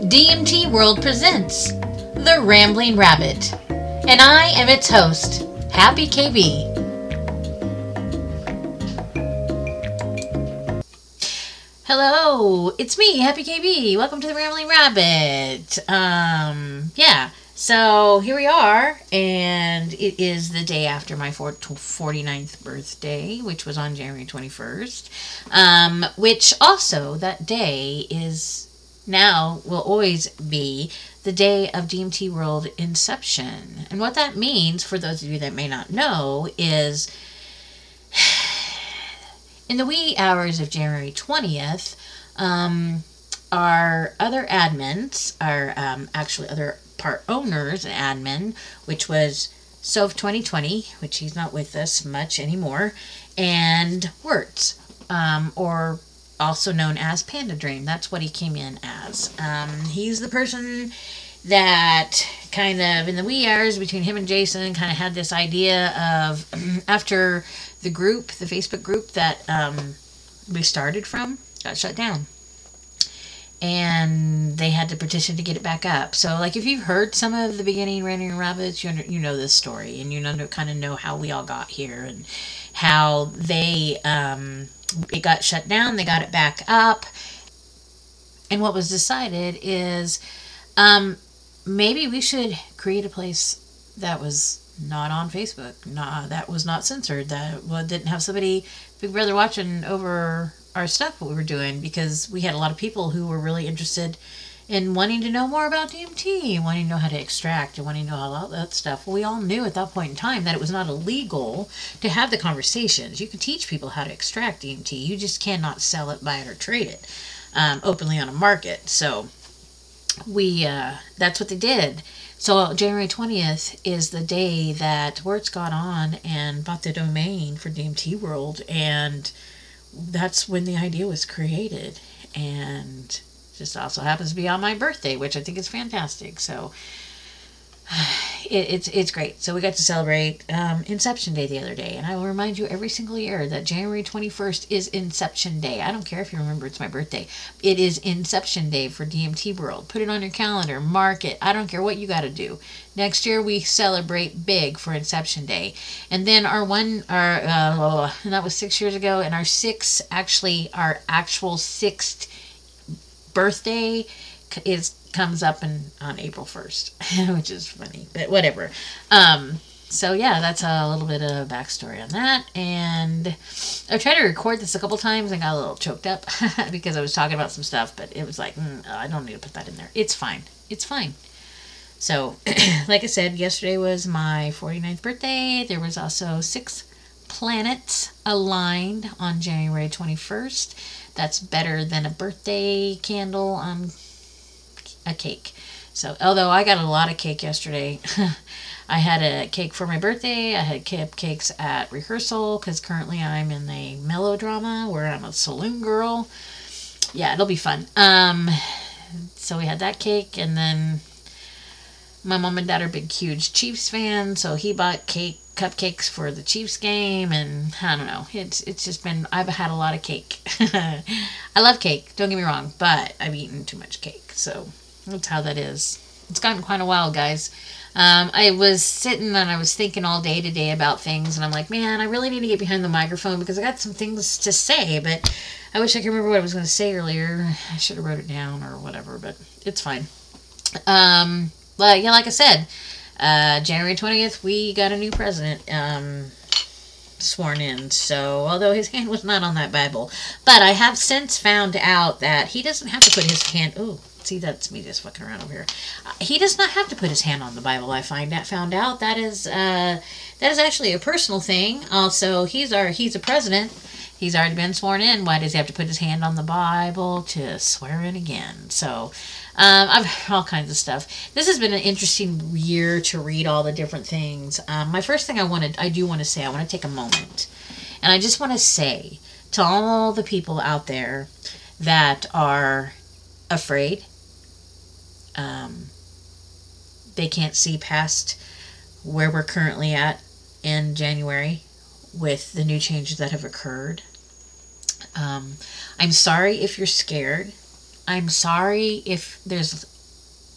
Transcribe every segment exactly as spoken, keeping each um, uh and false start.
D M T World presents The Rambling Rabbit, and I am its host, Happy K B. Hello, it's me, Happy K B. Welcome to The Rambling Rabbit. Um, yeah, so here we are, and it is the day after my forty-ninth birthday, which was on January twenty-first, um, which also, that day is now, will always be the day of D M T World inception. And what that means, for those of you that may not know, is in the wee hours of January twentieth, um, our other admins, our um, actually other part owners and admin, which was Sove twenty twenty, which he's not with us much anymore, and Wirtz, um, or also known as Panda Dream. That's what he came in as. Um, he's the person that kind of, in the wee hours between him and Jason, kind of had this idea of, after the group, the Facebook group that um, we started from, got shut down. And they had to petition to get it back up. So, like, if you've heard some of the beginning Rambling Rabbits, you, under, you know this story, and you know, kind of know how we all got here, and how they, um, it got shut down, they got it back up, and what was decided is, um, maybe we should create a place that was not on Facebook, not, that was not censored, that well, didn't have somebody, Big Brother, watching over our stuff, what we were doing, because we had a lot of people who were really interested in wanting to know more about D M T, wanting to know how to extract, and wanting to know all that stuff. Well, we all knew at that point in time that it was not illegal to have the conversations. You can teach people how to extract D M T. You just cannot sell it, buy it, or trade it um, openly on a market. So we uh, that's what they did. So January twentieth is the day that Wirtz got on and bought the domain for D M T World, and that's when the idea was created. And just also happens to be on my birthday, which I think is fantastic. So it, it's it's great. So we got to celebrate um, Inception Day the other day, and I will remind you every single year that January twenty-first is Inception Day. I don't care if you remember it's my birthday. It is Inception Day for D M T World. Put it on your calendar, mark it. I don't care what you got to do. Next year we celebrate big for Inception Day, and then our one, our uh, and that was six years ago, and our six actually our actual sixth birthday is comes up in on April first, which is funny, but whatever. Um, so yeah, that's a little bit of backstory on that. And I tried to record this a couple times and got a little choked up because I was talking about some stuff, but it was like, mm, I don't need to put that in there. It's fine. It's fine. So, like I said, yesterday was my forty-ninth birthday. There was also six planets aligned on January twenty-first. That's better than a birthday candle on a cake. So, although I got a lot of cake yesterday, I had a cake for my birthday. I had cupcakes at rehearsal because currently I'm in a melodrama where I'm a saloon girl. Yeah, it'll be fun. Um, so we had that cake, and then my mom and dad are big, huge Chiefs fans, so he bought cake, cupcakes for the Chiefs game, and I don't know. It's it's just been, I've had a lot of cake. I love cake, don't get me wrong, but I've eaten too much cake, so that's how that is. It's gotten quite a while, guys. Um, I was sitting and I was thinking all day today about things, and I'm like, man, I really need to get behind the microphone because I got some things to say, but I wish I could remember what I was going to say earlier. I should have wrote it down or whatever, but it's fine. Um, but yeah, like I said, uh, January twentieth, we got a new president um, sworn in. So, although his hand was not on that Bible, but I have since found out that he doesn't have to put his hand. Oh, see, that's me just fucking around over here. Uh, he does not have to put his hand on the Bible. I find that found out that is uh, that is actually a personal thing. Also, he's our he's a president. He's already been sworn in. Why does he have to put his hand on the Bible to swear in again? So, um, I've heard all kinds of stuff. This has been an interesting year to read all the different things. Um, my first thing I wanted, I do want to say, I want to take a moment, and I just want to say to all the people out there that are afraid, um, they can't see past where we're currently at in January with the new changes that have occurred. Um, I'm sorry if you're scared. I'm sorry if there's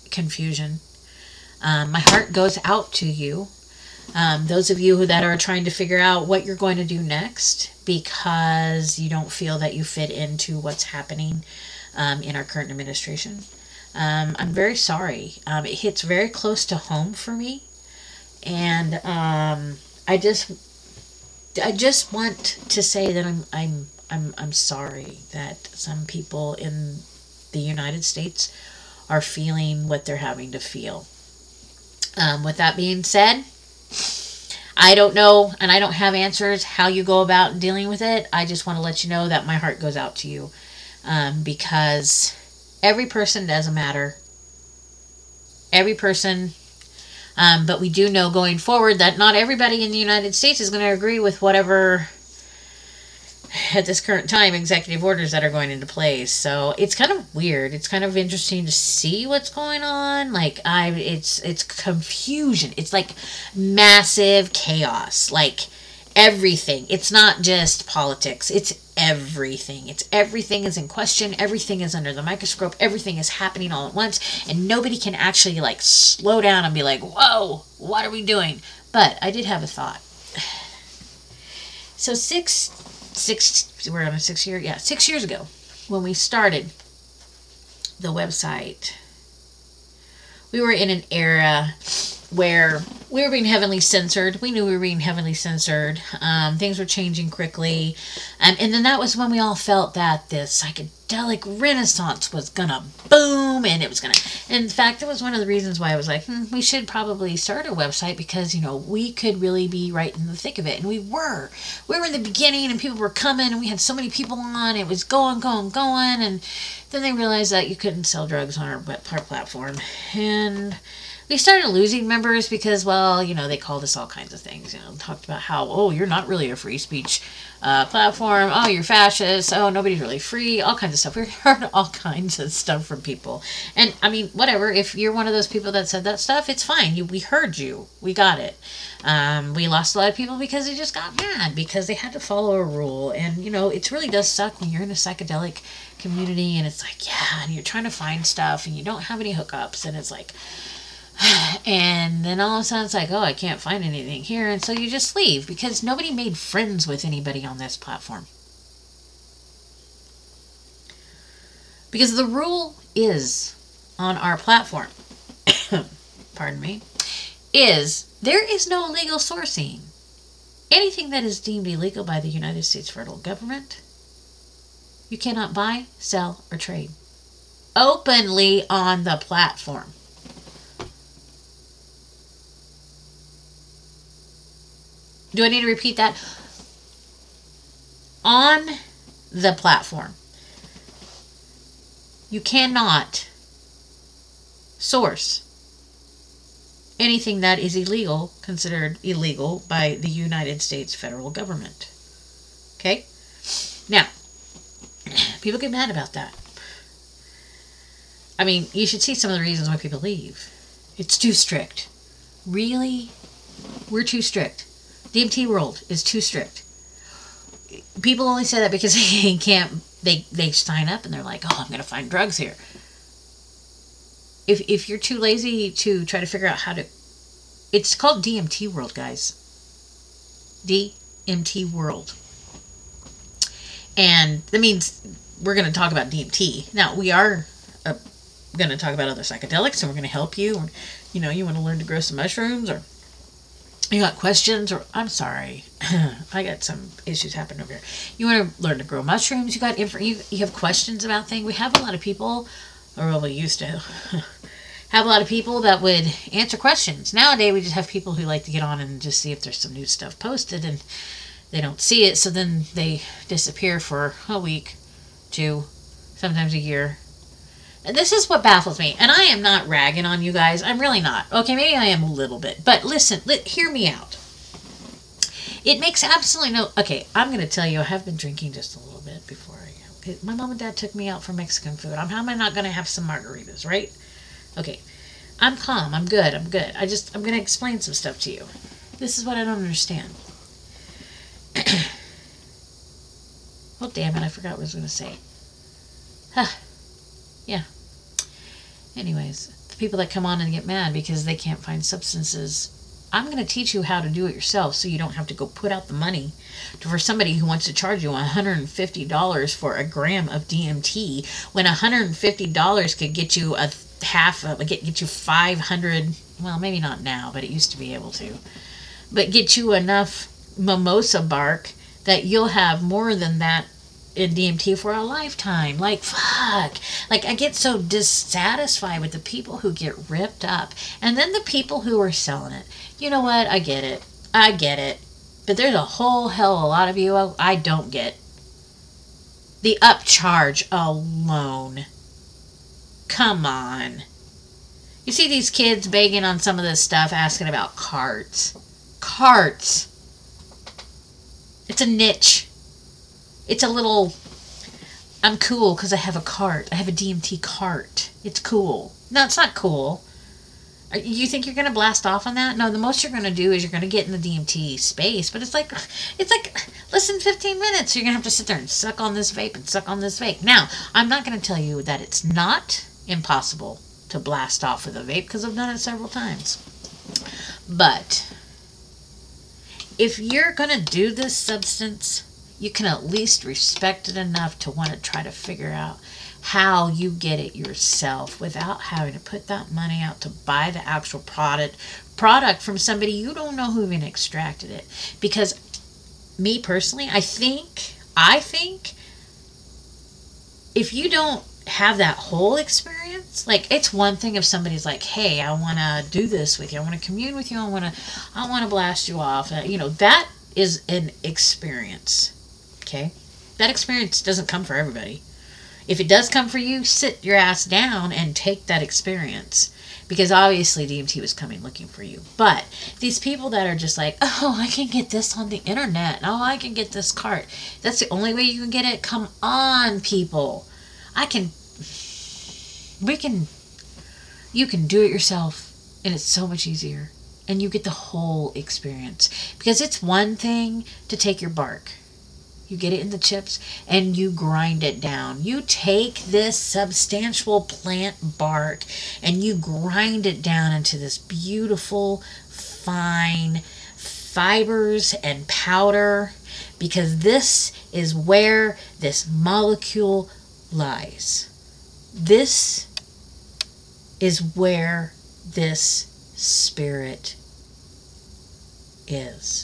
confusion. Um, my heart goes out to you. Um, those of you that are trying to figure out what you're going to do next because you don't feel that you fit into what's happening um, in our current administration. Um, I'm very sorry. Um, it hits very close to home for me. And um, I just I just want to say that I'm I'm I'm I'm sorry that some people in the United States are feeling what they're having to feel. Um, with that being said, I don't know, and I don't have answers how you go about dealing with it. I just want to let you know that my heart goes out to you, um, because every person doesn't matter. Every person, um, but we do know going forward that not everybody in the United States is going to agree with whatever, at this current time, executive orders that are going into place. So it's kind of weird. It's kind of interesting to see what's going on. Like I, it's it's confusion. It's like massive chaos. Like everything. It's not just politics. It's everything. It's everything is in question. Everything is under the microscope. Everything is happening all at once, and nobody can actually like slow down and be like, "Whoa, what are we doing?" But I did have a thought. So six. Six, we're on a six year, yeah, six years ago, when we started the website, we were in an era where we were being heavily censored. We knew we were being heavily censored. Um, things were changing quickly. Um, and then that was when we all felt that this psychedelic renaissance was going to boom, and it was going to... In fact, it was one of the reasons why I was like, hmm, we should probably start a website because, you know, we could really be right in the thick of it. And we were. We were in the beginning, and people were coming, and we had so many people on. It was going, going, going. And then they realized that you couldn't sell drugs on our, our platform. And we started losing members because, well, you know, they called us all kinds of things. You know, talked about how, oh, you're not really a free speech uh, platform. Oh, you're fascist. Oh, nobody's really free. All kinds of stuff. We heard all kinds of stuff from people. And, I mean, whatever. If you're one of those people that said that stuff, it's fine. You, we heard you. We got it. Um, we lost a lot of people because they just got mad because they had to follow a rule. And, you know, it really does suck when you're in a psychedelic community and it's like, yeah, and you're trying to find stuff and you don't have any hookups. And it's like... And then all of a sudden it's like, oh, I can't find anything here. And so you just leave because nobody made friends with anybody on this platform. Because the rule is on our platform, pardon me, is there is no illegal sourcing. Anything that is deemed illegal by the United States federal government, you cannot buy, sell, or trade openly on the platform. Do I need to repeat that? On the platform, you cannot source anything that is illegal, considered illegal by the United States federal government. Okay? Now, people get mad about that. I mean, you should see some of the reasons why people leave. It's too strict. Really? We're too strict. D M T World is too strict. People only say that because they can't, they, they sign up and they're like, oh, I'm going to find drugs here. If if you're too lazy to try to figure out how to, it's called D M T World, guys. D M T World. And that means we're going to talk about D M T. Now, we are uh, going to talk about other psychedelics, and we're going to help you. Or, you know, you want to learn to grow some mushrooms, or you got questions, or I'm sorry, I got some issues happening over here. You want to learn to grow mushrooms, you got inf- you, you have questions about things. We have a lot of people, or well, we used to have a lot of people that would answer questions. Nowadays, we just have people who like to get on and just see if there's some new stuff posted, and they don't see it, so then they disappear for a week, two, sometimes a year. And this is what baffles me, and I am not ragging on you guys. I'm really not. Okay, maybe I am a little bit, but listen, li- hear me out. It makes absolutely no... Okay, I'm going to tell you, I have been drinking just a little bit before I... Okay, my mom and dad took me out for Mexican food. I'm, how am I not going to have some margaritas, right? Okay, I'm calm. I'm good. I'm good. I just... I'm going to explain some stuff to you. This is what I don't understand. Oh, damn it. I forgot what I was going to say. Huh. Yeah. Anyways, people that come on and get mad because they can't find substances. I'm going to teach you how to do it yourself so you don't have to go put out the money to, for somebody who wants to charge you one hundred fifty dollars for a gram of D M T when one hundred fifty dollars could get you a half, of, get, get you five hundred, well, maybe not now, but it used to be able to, but get you enough mimosa bark that you'll have more than that in D M T for a lifetime. Like, fuck. Like, I get so dissatisfied with the people who get ripped up. And then the people who are selling it. You know what? I get it. I get it. But there's a whole hell of a lot of you I don't get. The upcharge alone. Come on. You see these kids begging on some of this stuff, asking about carts. Carts. It's a niche. It's a little, I'm cool because I have a cart. I have a D M T cart. It's cool. No, it's not cool. You think you're going to blast off on that? No, the most you're going to do is you're going to get in the D M T space. But it's like, it's like, listen, fifteen minutes. You're going to have to sit there and suck on this vape and suck on this vape. Now, I'm not going to tell you that it's not impossible to blast off with a vape because I've done it several times. But if you're going to do this substance, you can at least respect it enough to want to try to figure out how you get it yourself without having to put that money out to buy the actual product product from somebody you don't know who even extracted it. Because me personally, I think, I think if you don't have that whole experience, like, it's one thing if somebody's like, hey, I want to do this with you, I want to commune with you, I want to, I want to blast you off. Uh, you know, that is an experience. Okay? That experience doesn't come for everybody. If it does come for you, sit your ass down and take that experience. Because obviously D M T was coming looking for you. But these people that are just like, oh, I can get this on the internet. Oh, I can get this cart. That's the only way you can get it? Come on, people. I can, we can, you can do it yourself. And it's so much easier. And you get the whole experience. Because it's one thing to take your bark. You get it in the chips and you grind it down. You take this substantial plant bark and you grind it down into this beautiful, fine fibers and powder, because this is where this molecule lies. This is where this spirit is.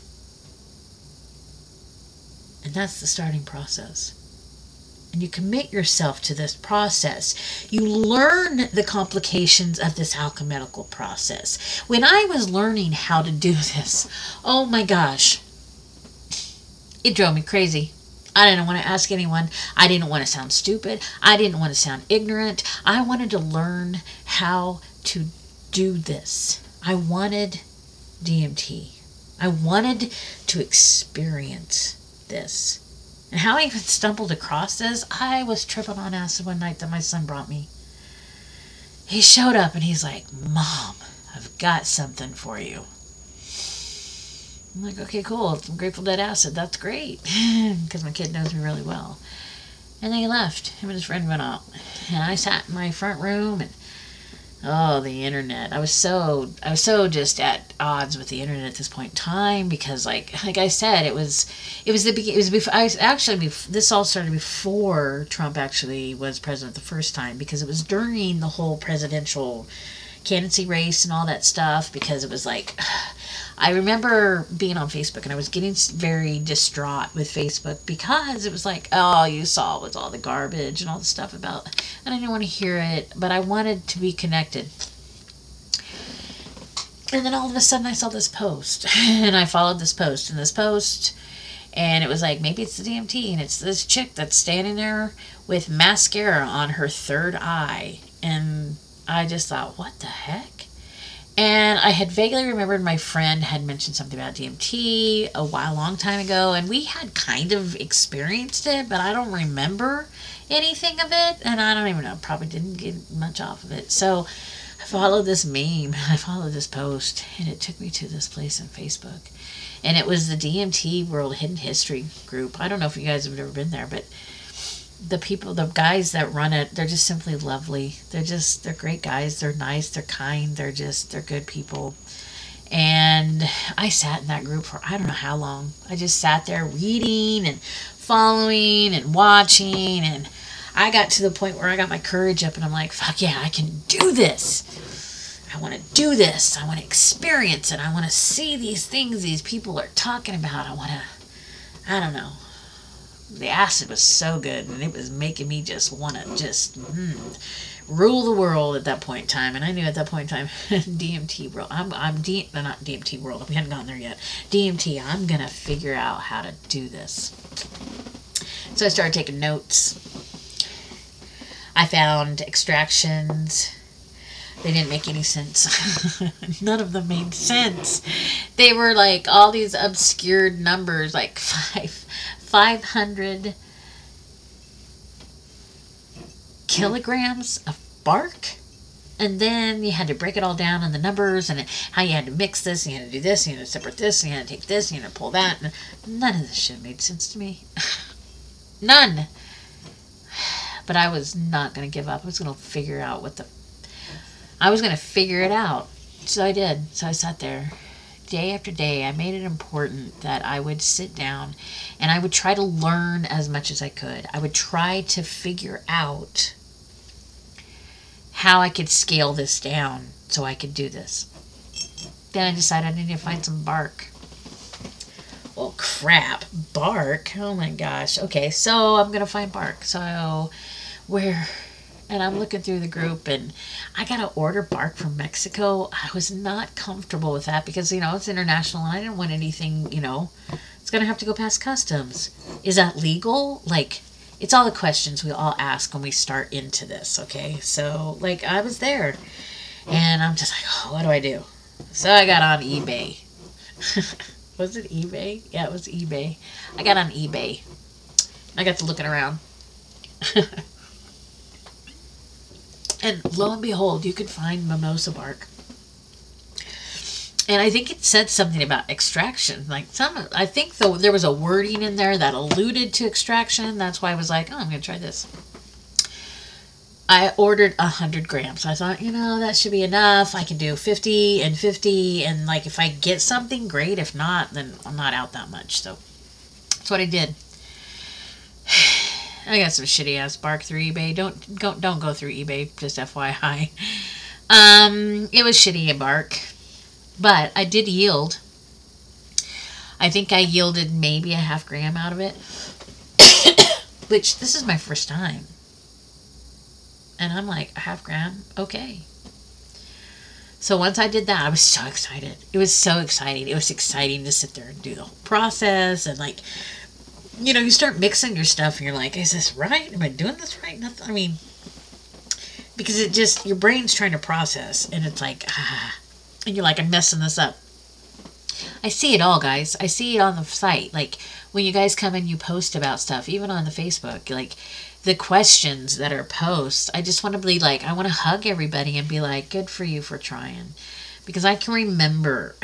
And that's the starting process. And you commit yourself to this process. You learn the complications of this alchemical process. When I was learning how to do this, oh my gosh, it drove me crazy. I didn't want to ask anyone. I didn't want to sound stupid. I didn't want to sound ignorant. I wanted to learn how to do this. I wanted D M T. I wanted to experience this. And how I even stumbled across this, I was tripping on acid one night that my son brought me. He showed up and he's like, Mom, I've got something for you. I'm like, okay, cool. It's Grateful Dead acid. That's great. Because my kid knows me really well. And then he left. Him and his friend went out. And I sat in my front room and oh, the internet. I was so, I was so just at odds with the internet at this point in time because, like, like I said, it was, it was the beginning. It was before. I was actually, this all started before Trump actually was president the first time, because it was during the whole presidential candidacy race and all that stuff. Because it was like, I remember being on Facebook and I was getting very distraught with Facebook because it was like, all you saw was all the garbage and all the stuff about, and I didn't want to hear it, but I wanted to be connected. And then all of a sudden I saw this post and I followed this post and this post, and it was like, maybe it's the D M T, and it's this chick that's standing there with mascara on her third eye. And I just thought, what the heck? And I had vaguely remembered my friend had mentioned something about D M T a while, long time ago, and we had kind of experienced it, but I don't remember anything of it, and I don't even know, probably didn't get much off of it. So I followed this meme, I followed this post, and it took me to this place on Facebook. And it was the D M T World Hidden History group. I don't know if you guys have ever been there, but the people, the guys that run it, they're just simply lovely. They're just, they're great guys. They're nice. They're kind. They're just, they're good people. And I sat in that group for I don't know how long. I just sat there reading and following and watching. And I got to the point where I got my courage up and I'm like, fuck yeah, I can do this. I want to do this. I want to experience it. I want to see these things these people are talking about. I want to, I don't know. The acid was so good and it was making me just want to just mm, rule the world at that point in time. And I knew at that point in time, D M T world, I'm, I'm D, no, not D M T world, we hadn't gotten there yet. D M T, I'm going to figure out how to do this. So I started taking notes. I found extractions. They didn't make any sense. None of them made sense. They were like all these obscured numbers, like five, five hundred kilograms of bark. And then you had to break it all down on the numbers and how you had to mix this, and you had to do this, and you had to separate this, and you had to take this, and you had to pull that. And none of this shit made sense to me. None. But I was not going to give up. I was going to figure out what the... I was going to figure it out. So I did. So I sat there day after day. I made it important that I would sit down and I would try to learn as much as I could. I would try to figure out how I could scale this down so I could do this. Then I decided I needed to find some bark. Well, crap. Bark? Oh my gosh. Okay, so I'm going to find bark. So where... And I'm looking through the group and I got to order bark from Mexico. I was not comfortable with that because, you know, it's international and I didn't want anything, you know, it's going to have to go past customs. Is that legal? Like, it's all the questions we all ask when we start into this, okay? So, like, I was there and I'm just like, oh, what do I do? So I got on eBay. Was it eBay? Yeah, it was eBay. I got on eBay. I got to looking around. And lo and behold, you could find mimosa bark. And I think it said something about extraction. Like some, I think though there was a wording in there that alluded to extraction. That's why I was like, oh, I'm going to try this. I ordered one hundred grams. I thought, you know, that should be enough. I can do fifty and fifty. And like if I get something, great. If not, then I'm not out that much. So that's what I did. I got some shitty ass bark through eBay. Don't go don't go through eBay, just F Y I. Um, it was shitty bark, but I did yield. I think I yielded maybe a half gram out of it, which this is my first time, and I'm like a half gram, okay. So once I did that, I was so excited. It was so exciting. It was exciting to sit there and do the whole process and like. You know, you start mixing your stuff and you're like, is this right? Am I doing this right? Nothing. I mean, because it just, your brain's trying to process and it's like, ah, and you're like, I'm messing this up. I see it all, guys. I see it on the site. Like, when you guys come and you post about stuff, even on the Facebook, like, the questions that are posts, I just want to be like, I want to hug everybody and be like, good for you for trying. Because I can remember,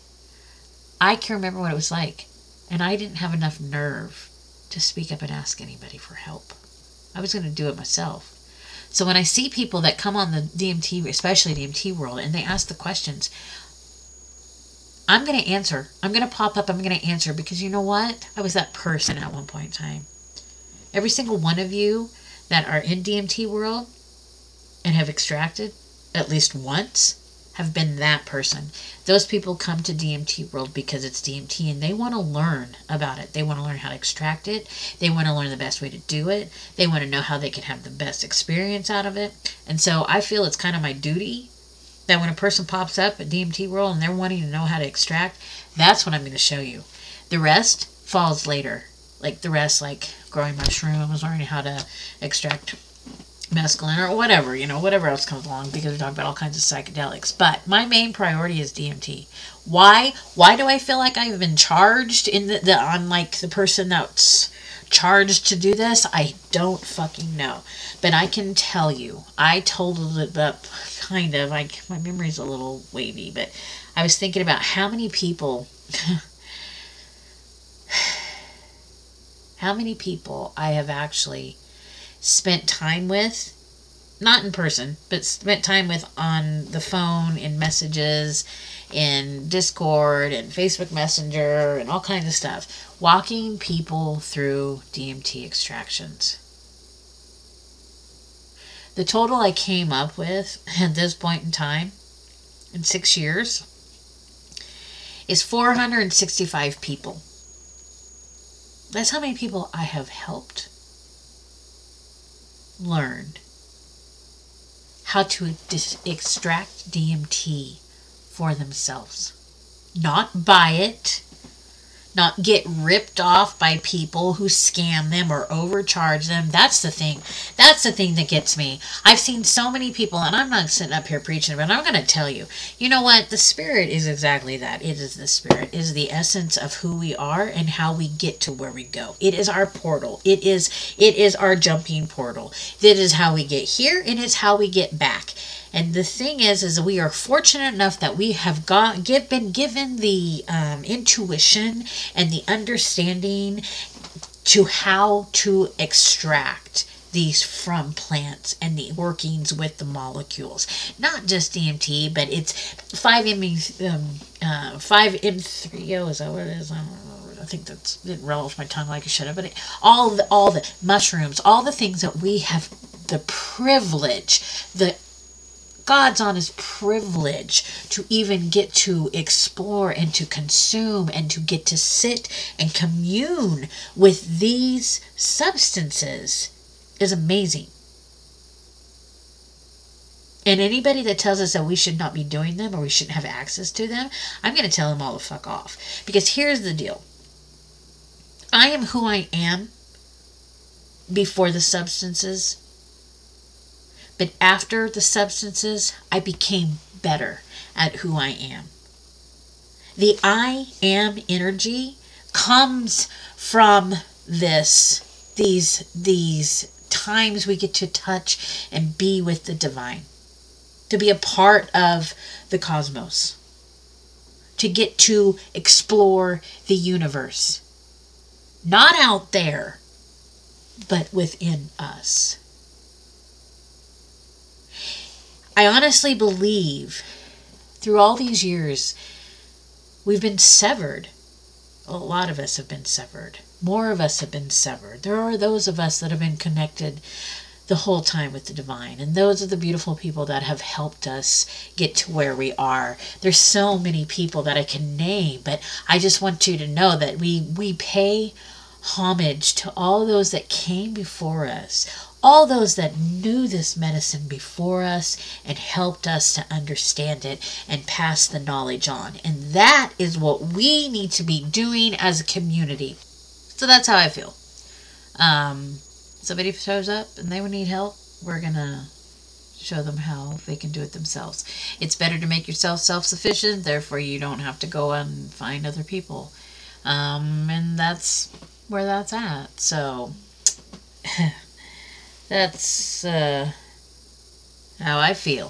I can remember what it was like. And I didn't have enough nerve to speak up and ask anybody for help. I was going to do it myself. So when I see people that come on the D M T, especially D M T world, and they ask the questions, I'm going to answer. I'm going to pop up. I'm going to answer because you know what? I was that person at one point in time. Every single one of you that are in D M T world and have extracted at least once have been that person. Those people come to D M T world because it's D M T and they want to learn about it. They want to learn how to extract it. They want to learn the best way to do it. They want to know how they can have the best experience out of it. And so I feel it's kind of my duty that when a person pops up at D M T world and they're wanting to know how to extract, that's what I'm going to show you. The rest falls later. Like the rest, like growing mushrooms, learning how to extract mescaline or whatever, you know, whatever else comes along because we're talking about all kinds of psychedelics. But my main priority is D M T. Why? Why do I feel like I've been charged in the, the on like the person that's charged to do this? I don't fucking know. But I can tell you, I totaled it up kind of, like my memory's a little wavy, but I was thinking about how many people how many people I have actually spent time with, not in person, but spent time with on the phone, in messages, in Discord and Facebook Messenger and all kinds of stuff, walking people through D M T extractions. The total I came up with at this point in time, in six years, is four hundred sixty-five people. That's how many people I have helped learn how to dis- extract D M T for themselves. Not buy it. Not get ripped off by people who scam them or overcharge them. That's the thing. That's the thing that gets me. I've seen so many people, and I'm not sitting up here preaching, but I'm going to tell you, you know what? The Spirit is exactly that. It is the Spirit. It is the essence of who we are and how we get to where we go. It is our portal. It is, it is our jumping portal. It is how we get here, and it's how we get back. And the thing is, is we are fortunate enough that we have got give, been given the um, intuition and the understanding to how to extract these from plants and the workings with the molecules. Not just D M T, but it's five M E, um, uh, five M three O, is that what it is? I don't know. I think that's, it rolls my tongue like a should have, but it, all the, all the mushrooms, all the things that we have the privilege, the God's honest privilege to even get to explore and to consume and to get to sit and commune with these substances is amazing. And anybody that tells us that we should not be doing them or we shouldn't have access to them, I'm going to tell them all to fuck off. Because here's the deal. I am who I am before the substances. But after the substances, I became better at who I am. The I am energy comes from this, these, these times we get to touch and be with the divine. To be a part of the cosmos. To get to explore the universe. Not out there, but within us. I honestly believe through all these years, we've been severed. A lot of us have been severed. More of us have been severed. There are those of us that have been connected the whole time with the divine. And those are the beautiful people that have helped us get to where we are. There's so many people that I can name, but I just want you to know that we, we pay homage to all those that came before us. All those that knew this medicine before us and helped us to understand it and pass the knowledge on. And that is what we need to be doing as a community. So that's how I feel. Um, somebody shows up and they would need help, we're going to show them how they can do it themselves. It's better to make yourself self-sufficient, therefore you don't have to go and find other people. Um, and that's where that's at. So... That's uh, how I feel.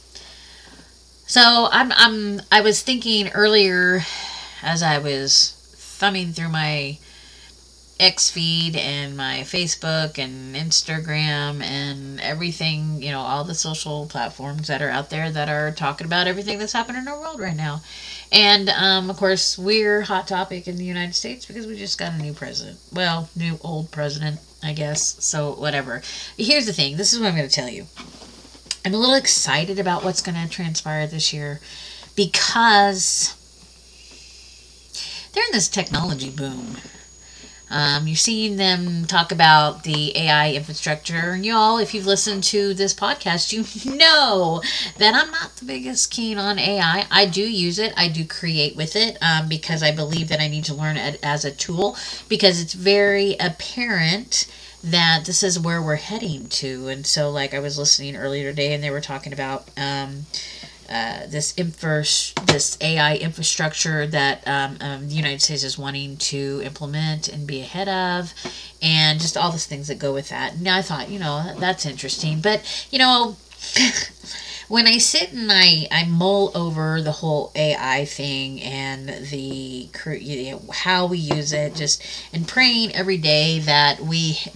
So I'm I'm I was thinking earlier as I was thumbing through my X feed and my Facebook and Instagram and everything, you know, all the social platforms that are out there that are talking about everything that's happening in our world right now. And, um, of course, we're hot topic in the United States because we just got a new president. Well, new old president, I guess. So, whatever. Here's the thing. This is what I'm going to tell you. I'm a little excited about what's going to transpire this year because they're in this technology boom. Um, you're seeing them talk about the A I infrastructure. Y'all, if you've listened to this podcast, you know that I'm not the biggest keen on A I. I do use it. I do create with it um, because I believe that I need to learn it as a tool because it's very apparent that this is where we're heading to. And so, like, I was listening earlier today and they were talking about... Um, Uh, this infra- this A I infrastructure that um, um, the United States is wanting to implement and be ahead of, and just all the things that go with that. And I thought, you know, that's interesting. But, you know, when I sit and I, I mull over the whole A I thing and the you know, how we use it, just and praying every day that we that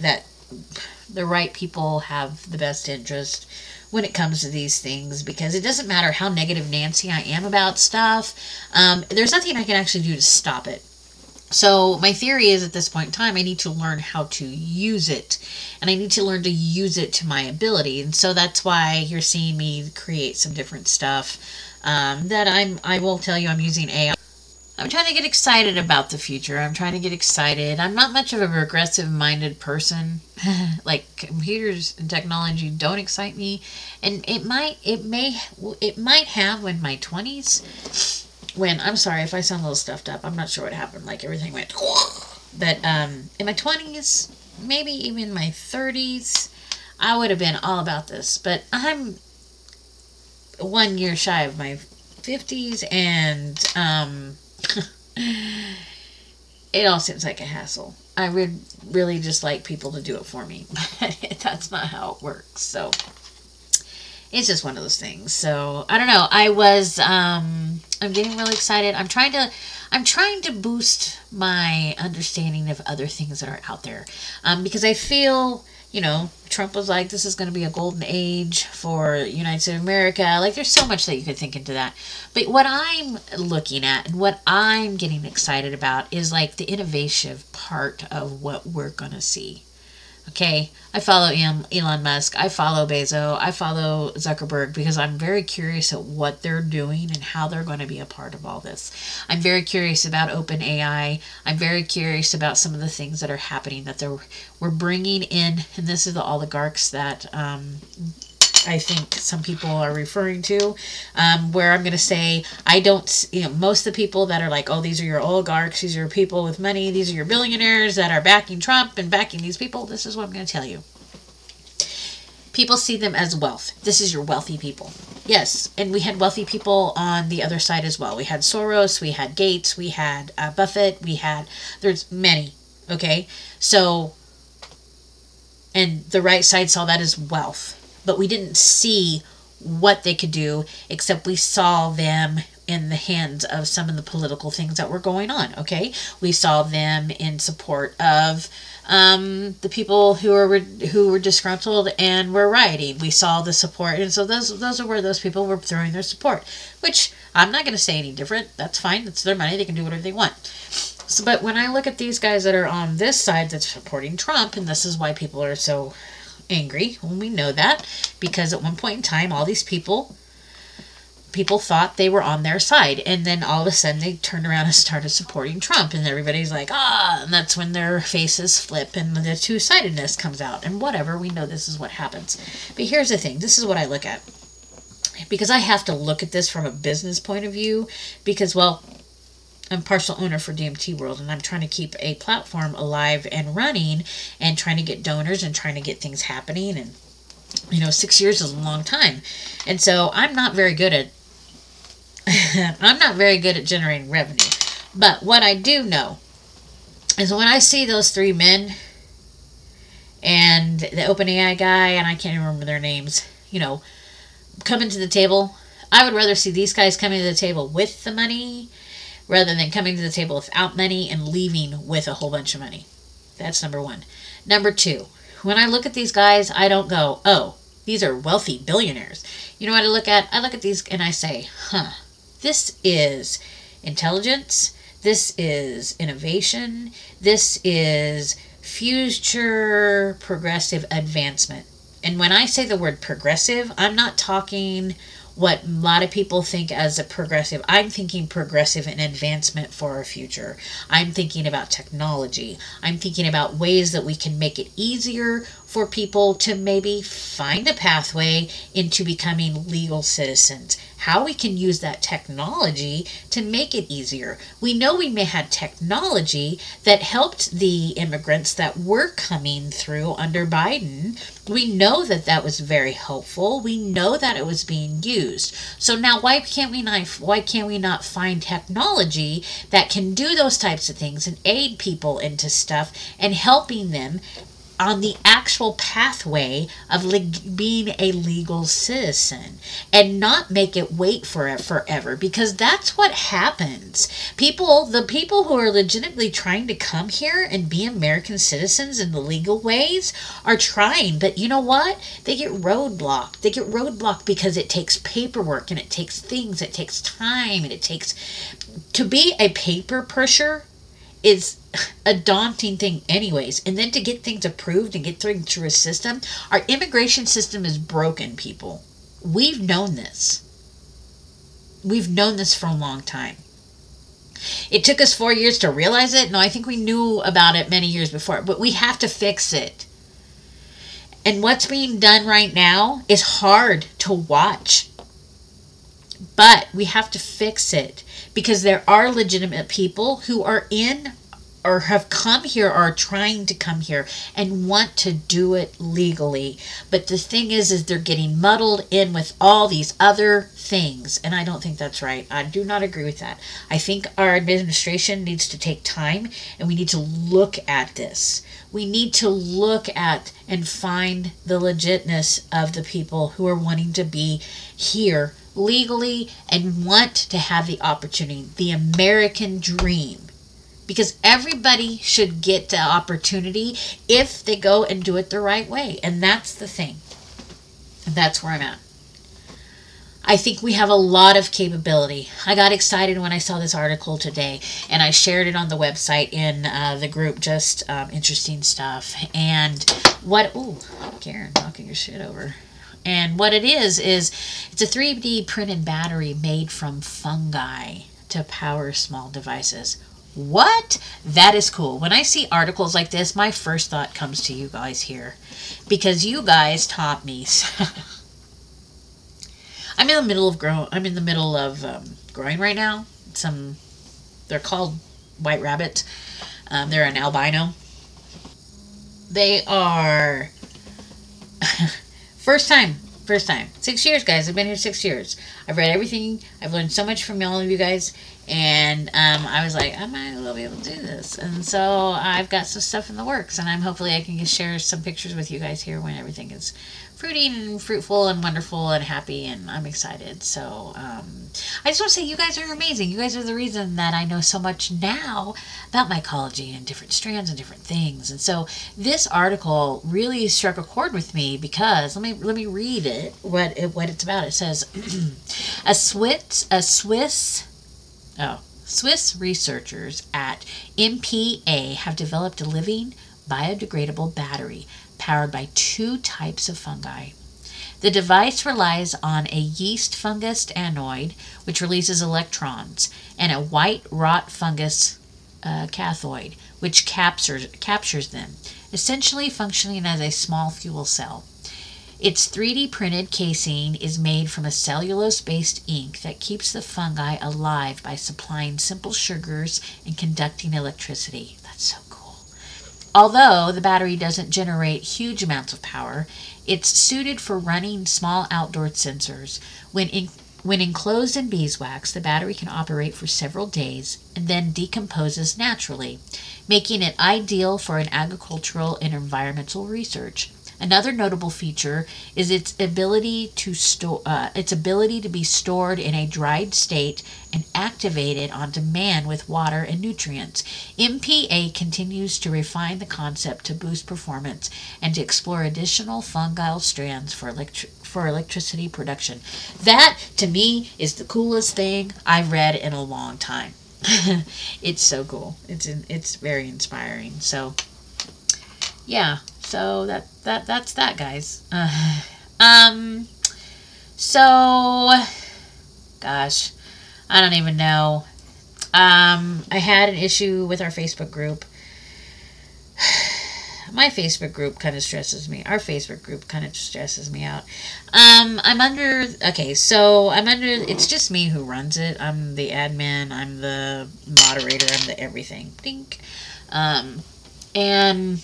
the right people have the best interest when it comes to these things, because it doesn't matter how negative Nancy I am about stuff. Um, there's nothing I can actually do to stop it. So my theory is, at this point in time, I need to learn how to use it, and I need to learn to use it to my ability. And so that's why you're seeing me create some different stuff um, that I'm. I will tell you, I'm using A I. I'm trying to get excited about the future. I'm trying to get excited. I'm not much of a progressive-minded person. Like, computers and technology don't excite me, and it might, it may, it might have in my twenties. When, I'm sorry if I sound a little stuffed up. I'm not sure what happened. Like, everything went. But um, in my twenties, maybe even my thirties, I would have been all about this. But I'm one year shy of my fifties, and um, it all seems like a hassle. I would really just like people to do it for me. But that's not how it works. So it's just one of those things. So I don't know. I was um I'm getting really excited. I'm trying to I'm trying to boost my understanding of other things that are out there. Um because I feel, you know, Trump was like, this is going to be a golden age for United States of America. Like, there's so much that you could think into that. But what I'm looking at and what I'm getting excited about is like the innovative part of what we're going to see. Okay, I follow Elon Musk, I follow Bezos, I follow Zuckerberg, because I'm very curious at what they're doing and how they're going to be a part of all this. I'm very curious about OpenAI. I'm very curious about some of the things that are happening that they're we're bringing in, and this is the oligarchs that um, I think some people are referring to, um, where I'm going to say, I don't, you know, most of the people that are like, oh, these are your oligarchs, these are people with money, these are your billionaires that are backing Trump and backing these people, this is what I'm going to tell you. People see them as wealth. This is your wealthy people. Yes, and we had wealthy people on the other side as well. We had Soros, we had Gates, we had uh, Buffett, we had, there's many, okay? So, and the right side saw that as wealth. But we didn't see what they could do, except we saw them in the hands of some of the political things that were going on, okay? We saw them in support of um, the people who were who were disgruntled and were rioting. We saw the support, and so those those are where those people were throwing their support, which I'm not going to say any different. That's fine. That's their money. They can do whatever they want. So, but when I look at these guys that are on this side that's supporting Trump, and this is why people are so angry, well, we know that because at one point in time, all these people people thought they were on their side, and then all of a sudden they turned around and started supporting Trump, and everybody's like, ah, and that's when their faces flip and the two-sidedness comes out, and whatever, we know this is what happens. But here's the thing, this is what I look at, because I have to look at this from a business point of view, because, well, I'm partial owner for D M T World, and I'm trying to keep a platform alive and running, and trying to get donors and trying to get things happening, and you know, six years is a long time, and so I'm not very good at I'm not very good at generating revenue. But what I do know is when I see those three men and the OpenAI guy, and I can't remember their names, you know, coming to the table, I would rather see these guys coming to the table with the money rather than coming to the table without money and leaving with a whole bunch of money. That's number one. Number two, when I look at these guys, I don't go, oh, these are wealthy billionaires. You know what I look at? I look at these and I say, huh, this is intelligence. This is innovation. This is future progressive advancement. And when I say the word progressive, I'm not talking what a lot of people think as a progressive. I'm thinking progressive and advancement for our future. I'm thinking about technology. I'm thinking about ways that we can make it easier for people to maybe find a pathway into becoming legal citizens. How we can use that technology to make it easier. We know we may have technology that helped the immigrants that were coming through under Biden. We know that that was very helpful. We know that it was being used. So now why can't we not, why can't we not find technology that can do those types of things and aid people into stuff and helping them on the actual pathway of leg- being a legal citizen and not make it wait for it forever, because that's what happens. People, the people who are legitimately trying to come here and be American citizens in the legal ways are trying, but you know what? They get roadblocked. They get roadblocked because it takes paperwork and it takes things, it takes time, and it takes to be a paper pusher is a daunting thing anyways. And then to get things approved and get things through a system, our immigration system is broken, people. We've known this. We've known this for a long time. It took us four years to realize it. No, I think we knew about it many years before, but we have to fix it. And what's being done right now is hard to watch. But we have to fix it, because there are legitimate people who are in or have come here or are trying to come here and want to do it legally. But the thing is, is they're getting muddled in with all these other things. And I don't think that's right. I do not agree with that. I think our administration needs to take time, and we need to look at this. We need to look at and find the legitness of the people who are wanting to be here legally and want to have the opportunity, the American dream. Because everybody should get the opportunity if they go and do it the right way. And that's the thing. And that's where I'm at. I think we have a lot of capability. I got excited when I saw this article today, and I shared it on the website in uh, the group, just um, interesting stuff. And what, ooh, Karen, knocking your shit over. And what it is, is it's a three D printed battery made from fungi to power small devices. What? That is cool. When I see articles like this, my first thought comes to you guys here, because you guys taught me. I'm in the middle of grow. I'm in the middle of um, growing right now. Some, they're called white rabbits. Um, they're an albino. They are first time. First time. Six years, guys. I've been here six years. I've read everything. I've learned so much from all of you guys. And um, I was like, I might as well be able to do this. And so I've got some stuff in the works. And I'm hopefully I can just share some pictures with you guys here when everything is fruity and fruitful and wonderful and happy. And I'm excited. So um, I just want to say you guys are amazing. You guys are the reason that I know so much now about mycology and different strands and different things. And so this article really struck a chord with me, because let me let me read it. What it, what it's about. It says a Swiss a Swiss oh Swiss researchers at M P A have developed a living biodegradable battery powered by two types of fungi. The device relies on a yeast fungus anode, which releases electrons, and a white rot fungus uh, cathode, which captures captures them, essentially functioning as a small fuel cell. Its three D printed casing is made from a cellulose-based ink that keeps the fungi alive by supplying simple sugars and conducting electricity. That's so cool. Although the battery doesn't generate huge amounts of power, it's suited for running small outdoor sensors. When in, when enclosed in beeswax, the battery can operate for several days and then decomposes naturally, making it ideal for an agricultural and environmental research. Another notable feature is its ability to store uh, its ability to be stored in a dried state and activated on demand with water and nutrients. M P A continues to refine the concept to boost performance and to explore additional fungal strands for electri- for electricity production. That, to me, is the coolest thing I've read in a long time. It's so cool. It's in, it's very inspiring. So, yeah. So that that that's that, guys. Uh, um. So, gosh, I don't even know. Um, I had an issue with our Facebook group. My Facebook group kind of stresses me. Our Facebook group kind of stresses me out. Um, I'm under. Okay, so I'm under. It's just me who runs it. I'm the admin. I'm the moderator. I'm the everything. Dink. Um, and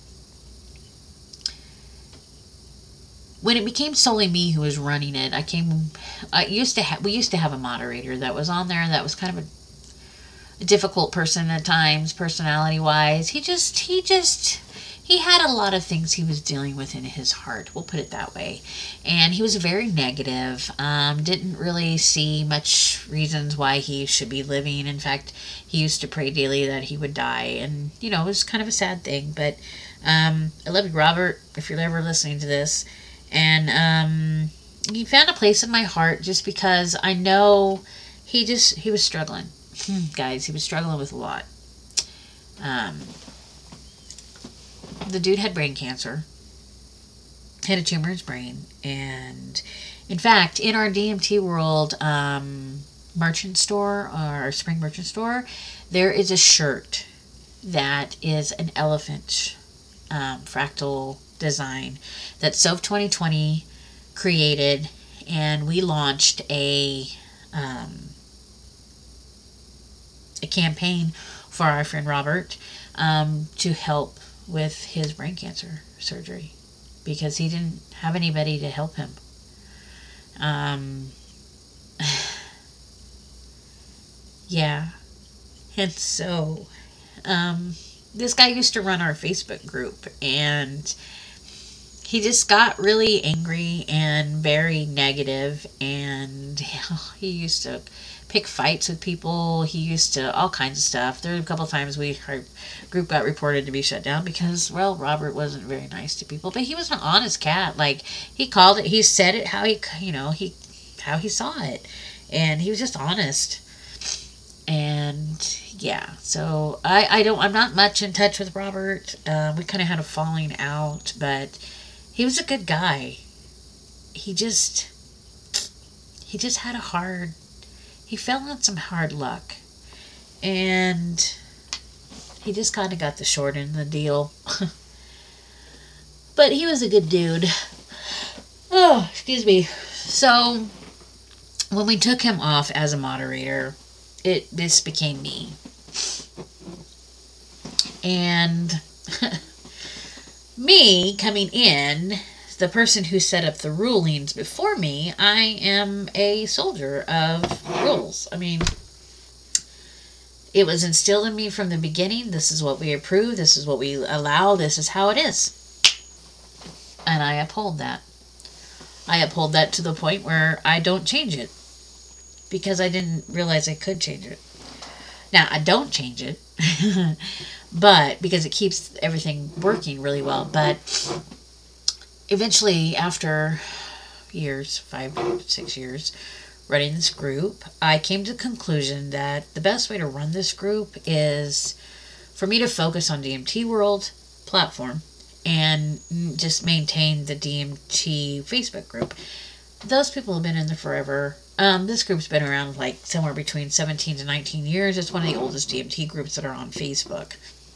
when it became solely me who was running it, I came. I used to have. We used to have a moderator that was on there that was kind of a, a difficult person at times, personality wise. He just. He just. he had a lot of things he was dealing with in his heart. We'll put it that way. And he was very negative. Um, didn't really see much reasons why he should be living. In fact, he used to pray daily that he would die. And, you know, it was kind of a sad thing. But um, I love you, Robert, if you're ever listening to this. And um, he found a place in my heart just because I know he just, he was struggling. Guys, he was struggling with a lot. Um, the dude had brain cancer, had a tumor in his brain, and in fact, in our D M T World um, merchant store, our spring merchant store, there is a shirt that is an elephant um, fractal design that Soph twenty twenty created, and we launched a um, a campaign for our friend Robert um, to help with his brain cancer surgery because he didn't have anybody to help him. Um, yeah. And so, um, this guy used to run our Facebook group, and he just got really angry and very negative, and he used to pick fights with people. He used to all kinds of stuff. There were a couple of times we our group got reported to be shut down because, well, Robert wasn't very nice to people, but he was an honest cat. Like, he called it, he said it how he, you know, he how he saw it, and he was just honest. And yeah, so I I don't I'm not much in touch with Robert. Uh, we kind of had a falling out, but he was a good guy. He just he just had a hard He fell on some hard luck, and he just kind of got the short end of the deal. But he was a good dude. Oh, excuse me. So, when we took him off as a moderator, it this became me. And me coming in, the person who set up the rulings before me, I am a soldier of rules. I mean, it was instilled in me from the beginning. This is what we approve. This is what we allow. This is how it is. And I uphold that. I uphold that to the point where I don't change it. Because I didn't realize I could change it. Now, I don't change it. But, because it keeps everything working really well. But eventually, after years, five, six years, running this group, I came to the conclusion that the best way to run this group is for me to focus on D M T World platform and just maintain the D M T Facebook group. Those people have been in there forever. Um, this group's been around like somewhere between seventeen to nineteen years. It's one of the oldest D M T groups that are on Facebook.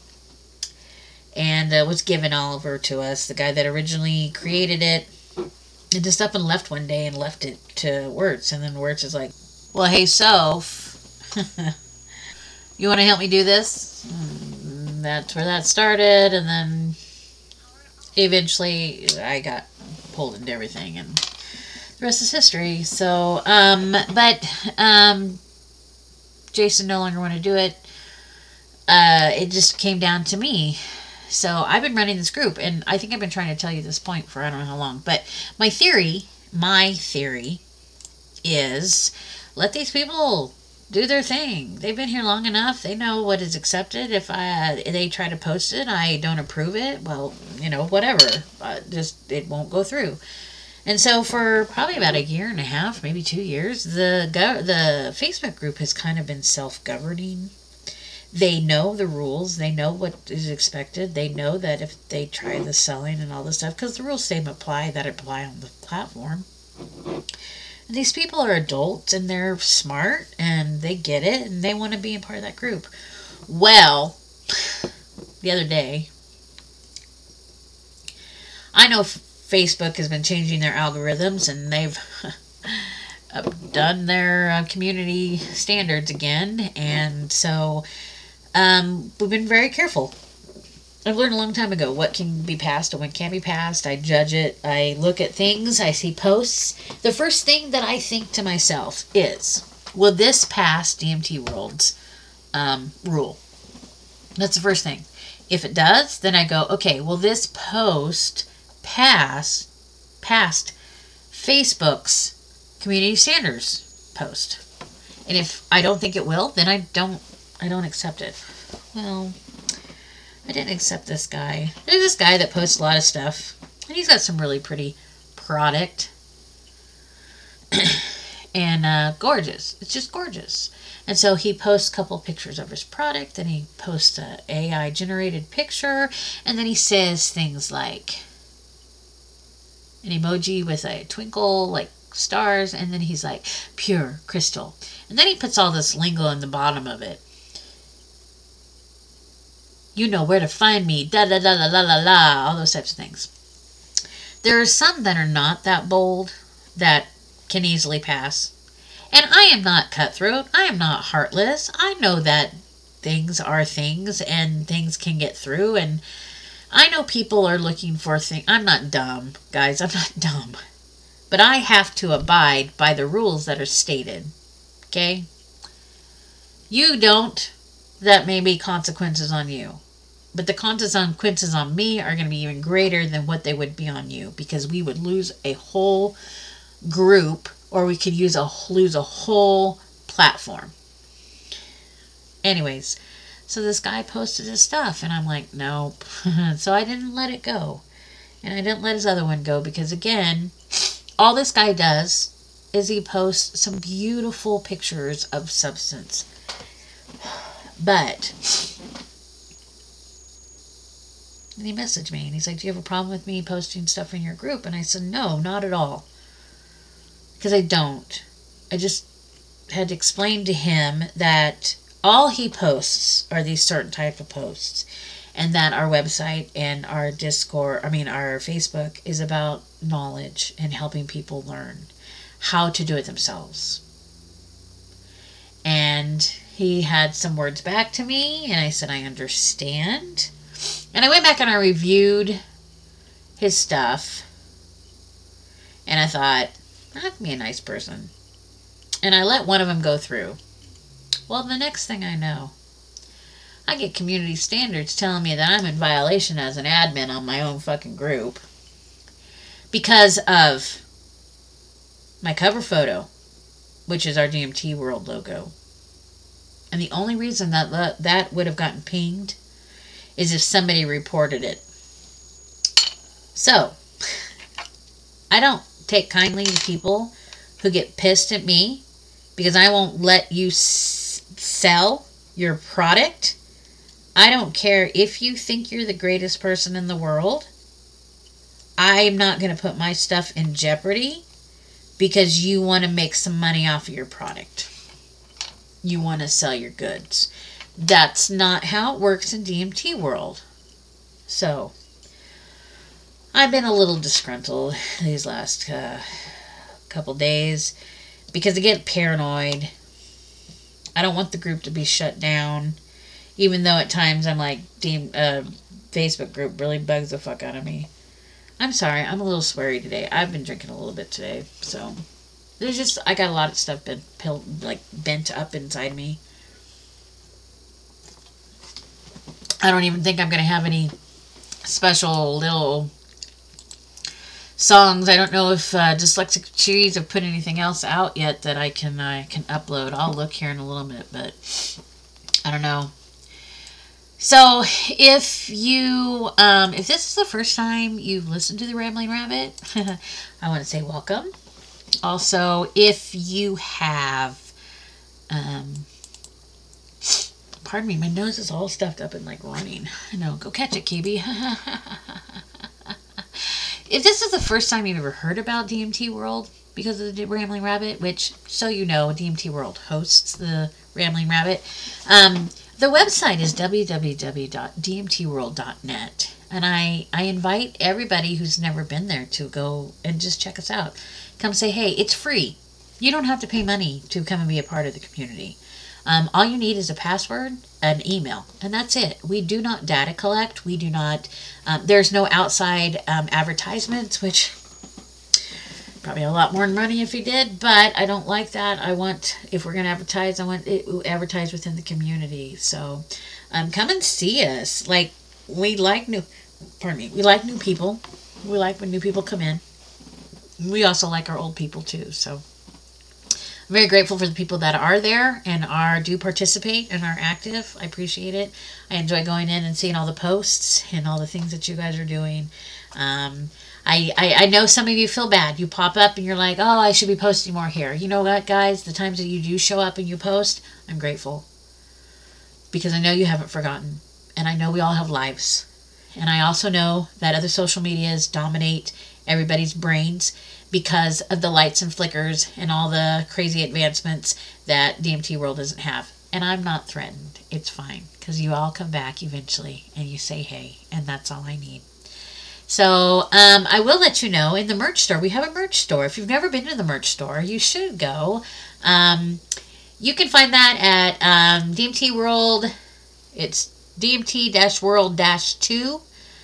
And uh, was given all over to us. The guy that originally created it, and just up and left one day and left it to Wirtz. And then Wirtz is like, well, hey, Soph, you want to help me do this? And that's where that started. And then eventually I got pulled into everything. And the rest is history. So, um, but um, Jason no longer wanted to do it. Uh, it just came down to me. So I've been running this group, and I think I've been trying to tell you this point for I don't know how long. But my theory, my theory, is let these people do their thing. They've been here long enough. They know what is accepted. If I they try to post it, I don't approve it. Well, you know, whatever. Uh, just it won't go through. And so for probably about a year and a half, maybe two years, the go- the Facebook group has kind of been self-governing. They know the rules. They know what is expected. They know that if they try the selling and all this stuff, because the rules same apply that apply on the platform. And these people are adults, and they're smart, and they get it, and they want to be a part of that group. Well, the other day, I know Facebook has been changing their algorithms, and they've done their uh, community standards again, and so um, we've been very careful. I've learned a long time ago what can be passed and what can't be passed. I judge it. I look at things. I see posts. The first thing that I think to myself is, will this pass D M T World's um, rule? That's the first thing. If it does, then I go, okay, will this post pass past Facebook's community standards post? And if I don't think it will, then I don't I don't accept it. Well, I didn't accept this guy. There's this guy that posts a lot of stuff, and he's got some really pretty product. And uh, gorgeous. It's just gorgeous. And so he posts a couple of pictures of his product, then he posts a A I generated picture, and then he says things like an emoji with a twinkle, like stars, and then he's like, pure crystal. And then he puts all this lingo in the bottom of it. You know where to find me, da da da la la la la, all those types of things. There are some that are not that bold, that can easily pass. And I am not cutthroat. I am not heartless. I know that things are things and things can get through. And I know people are looking for things. I'm not dumb, guys. I'm not dumb. But I have to abide by the rules that are stated. Okay? You don't. That may be consequences on you. But the consequences on me are going to be even greater than what they would be on you. Because we would lose a whole group, or we could use a lose a whole platform. Anyways, so this guy posted his stuff, and I'm like, nope. So I didn't let it go, and I didn't let his other one go, because again, all this guy does is he posts some beautiful pictures of substance. But and he messaged me, and he's like, do you have a problem with me posting stuff in your group? And I said, no, not at all. Because I don't. I just had to explain to him that all he posts are these certain type of posts. And that our website and our Discord, I mean our Facebook, is about knowledge and helping people learn how to do it themselves. And he had some words back to me, and I said, I understand. And I went back and I reviewed his stuff. And I thought, that can be a nice person. And I let one of them go through. Well, the next thing I know, I get community standards telling me that I'm in violation as an admin on my own fucking group because of my cover photo, which is our D M T World logo. And the only reason that that would have gotten pinged is if somebody reported it. So, I don't take kindly to people who get pissed at me because I won't let you s- sell your product. I don't care if you think you're the greatest person in the world. I'm not going to put my stuff in jeopardy because you want to make some money off of your product. You want to sell your goods. That's not how it works in D M T world. So, I've been a little disgruntled these last uh, couple days because I get paranoid. I don't want the group to be shut down, even though at times I'm like, damn, uh, Facebook group really bugs the fuck out of me. I'm sorry, I'm a little sweary today. I've been drinking a little bit today, so there's just I got a lot of stuff been pill, like bent up inside me. I don't even think I'm gonna have any special little songs. I don't know if uh, Dyslexic Cheese have put anything else out yet that I can I can upload. I'll look here in a little bit, but I don't know. So if you um, if this is the first time you've listened to the Rambling Rabbit, I want to say welcome. Also, if you have um, pardon me, my nose is all stuffed up and like running. I know, go catch it, K B. If this is the first time you've ever heard about D M T World because of the Rambling Rabbit, which, so you know, D M T World hosts the Rambling Rabbit, um, the website is w w w dot d m t world dot net. And I, I invite everybody who's never been there to go and just check us out. Come say, hey, it's free. You don't have to pay money to come and be a part of the community. Um, all you need is a password, an email, and that's it. We do not data collect. We do not, um, there's no outside um, advertisements, which probably a lot more money if you did, but I don't like that. I want, if we're going to advertise, I want it to advertise within the community. So um, come and see us. Like, we like new, pardon me, we like new people. We like when new people come in. We also like our old people too. So I'm very grateful for the people that are there and are do participate and are active. I appreciate it. I enjoy going in and seeing all the posts and all the things that you guys are doing. Um, I, I, I know some of you feel bad. You pop up and you're like, oh, I should be posting more here. You know what, guys? The times that you do show up and you post, I'm grateful. Because I know you haven't forgotten. And I know we all have lives. And I also know that other social medias dominate everybody's brains because of the lights and flickers and all the crazy advancements that D M T World doesn't have. And I'm not threatened. It's fine. Because you all come back eventually and you say hey. And that's all I need. So um, I will let you know, in the merch store, we have a merch store. If you've never been to the merch store, you should go. Um, you can find that at um, D M T World. It's D M T world two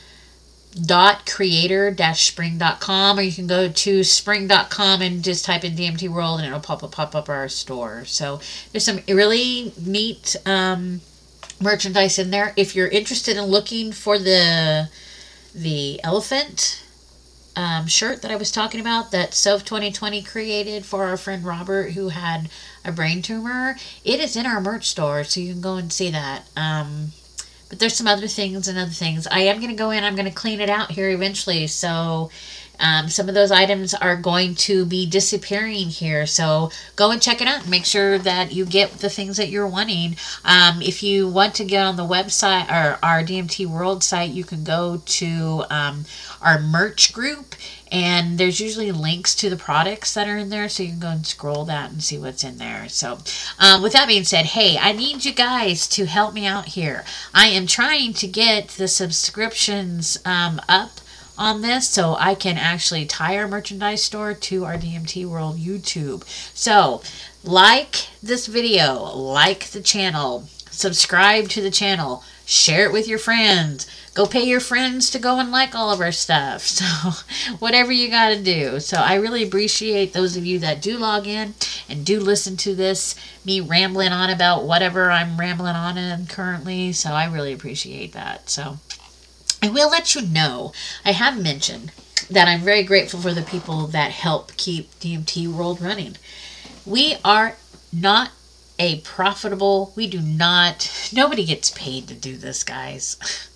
dot creator dash spring dot com, or you can go to spring dot com and just type in D M T World and it'll pop up, pop up our store. So there's some really neat um, merchandise in there. If you're interested in looking for the the elephant um, shirt that I was talking about that Sov twenty twenty created for our friend Robert who had a brain tumor, it is in our merch store, so you can go and see that. Um, but there's some other things and other things. I am going to go in, I'm going to clean it out here eventually, so um, some of those items are going to be disappearing here, so go and check it out and make sure that you get the things that you're wanting. Um, if you want to get on the website or our D M T World site, you can go to um, our merch group, and there's usually links to the products that are in there, so you can go and scroll that and see what's in there. So um, with that being said, hey, I need you guys to help me out here. I am trying to get the subscriptions um, up on this so I can actually tie our merchandise store to our D M T World YouTube. So like this video, like the channel, subscribe to the channel, share it with your friends, go pay your friends to go and like all of our stuff. So whatever you got to do. So I really appreciate those of you that do log in and do listen to this, me rambling on about whatever I'm rambling on in currently. So I really appreciate that. So I will let you know, I have mentioned that I'm very grateful for the people that help keep D M T World running. We are not a profitable, we do not, nobody gets paid to do this, guys.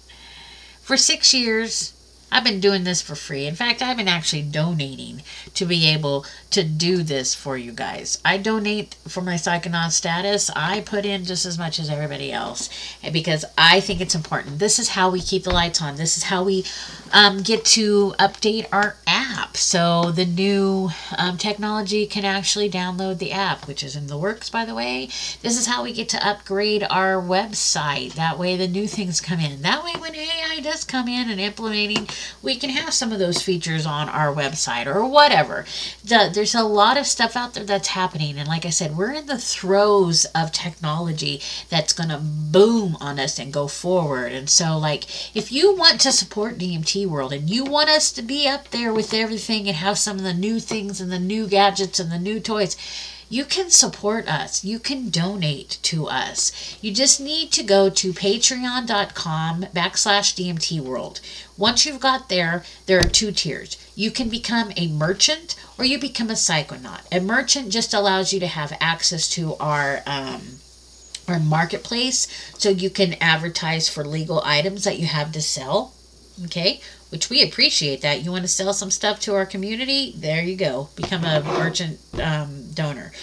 For six years, I've been doing this for free. In fact, I've been actually donating to be able to do this for you guys. I donate for my Psychonaut status. I put in just as much as everybody else because I think it's important. This is how we keep the lights on. This is how we um, get to update our app. So the new um, technology can actually download the app, which is in the works, by the way. This is how we get to upgrade our website. That way the new things come in. That way when A I does come in and implementing, we can have some of those features on our website or whatever. The, there's a lot of stuff out there that's happening. And like I said, we're in the throes of technology that's going to boom on us and go forward. And so like, if you want to support D M T World and you want us to be up there with everything and have some of the new things and the new gadgets and the new toys, you can support us. You can donate to us. You just need to go to patreon.com backslash DMT World. Once you've got there, there are two tiers. You can become a merchant or you become a psychonaut. A merchant just allows you to have access to our um, our marketplace so you can advertise for legal items that you have to sell. Okay, which we appreciate that. You want to sell some stuff to our community? There you go. Become a merchant um, donor.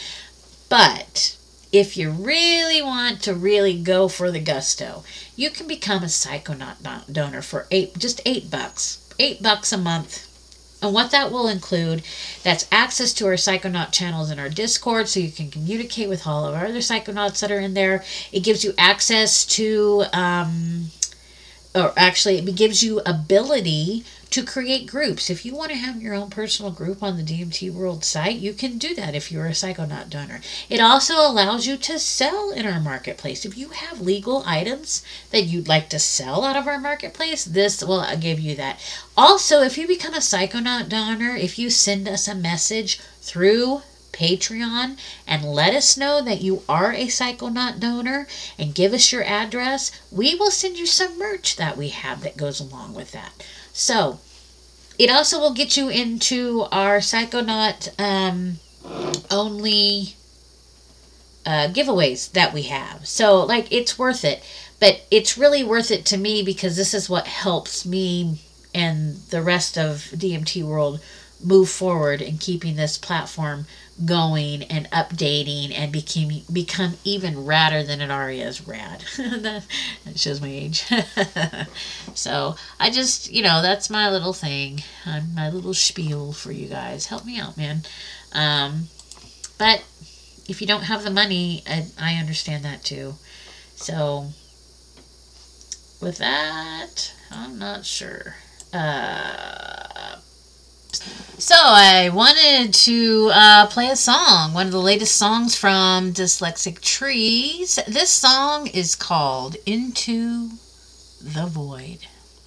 But if you really want to really go for the gusto, you can become a Psychonaut donor for eight, just eight bucks. Eight bucks a month. And what that will include, that's access to our Psychonaut channels in our Discord, so you can communicate with all of our other Psychonauts that are in there. It gives you access to... Um, or actually it gives you ability to create groups. If you want to have your own personal group on the D M T World site, you can do that if you're a Psychonaut donor. It also allows you to sell in our marketplace. If you have legal items that you'd like to sell out of our marketplace, this will give you that. Also, if you become a Psychonaut donor, if you send us a message through Patreon and let us know that you are a Psychonaut donor and give us your address, we will send you some merch that we have that goes along with that. So, it also will get you into our Psychonaut um, only uh, giveaways that we have. So, like, it's worth it. But it's really worth it to me because this is what helps me and the rest of D M T World move forward in keeping this platform going and updating and became, become even radder than it already is rad. That shows my age. So I just, you know, that's my little thing. I'm my little spiel for you guys. Help me out, man. Um, but if you don't have the money, I, I understand that too. So with that, I'm not sure. Uh, so I wanted to uh, play a song, one of the latest songs from Dyslexic Trees. This song is called Into the Void.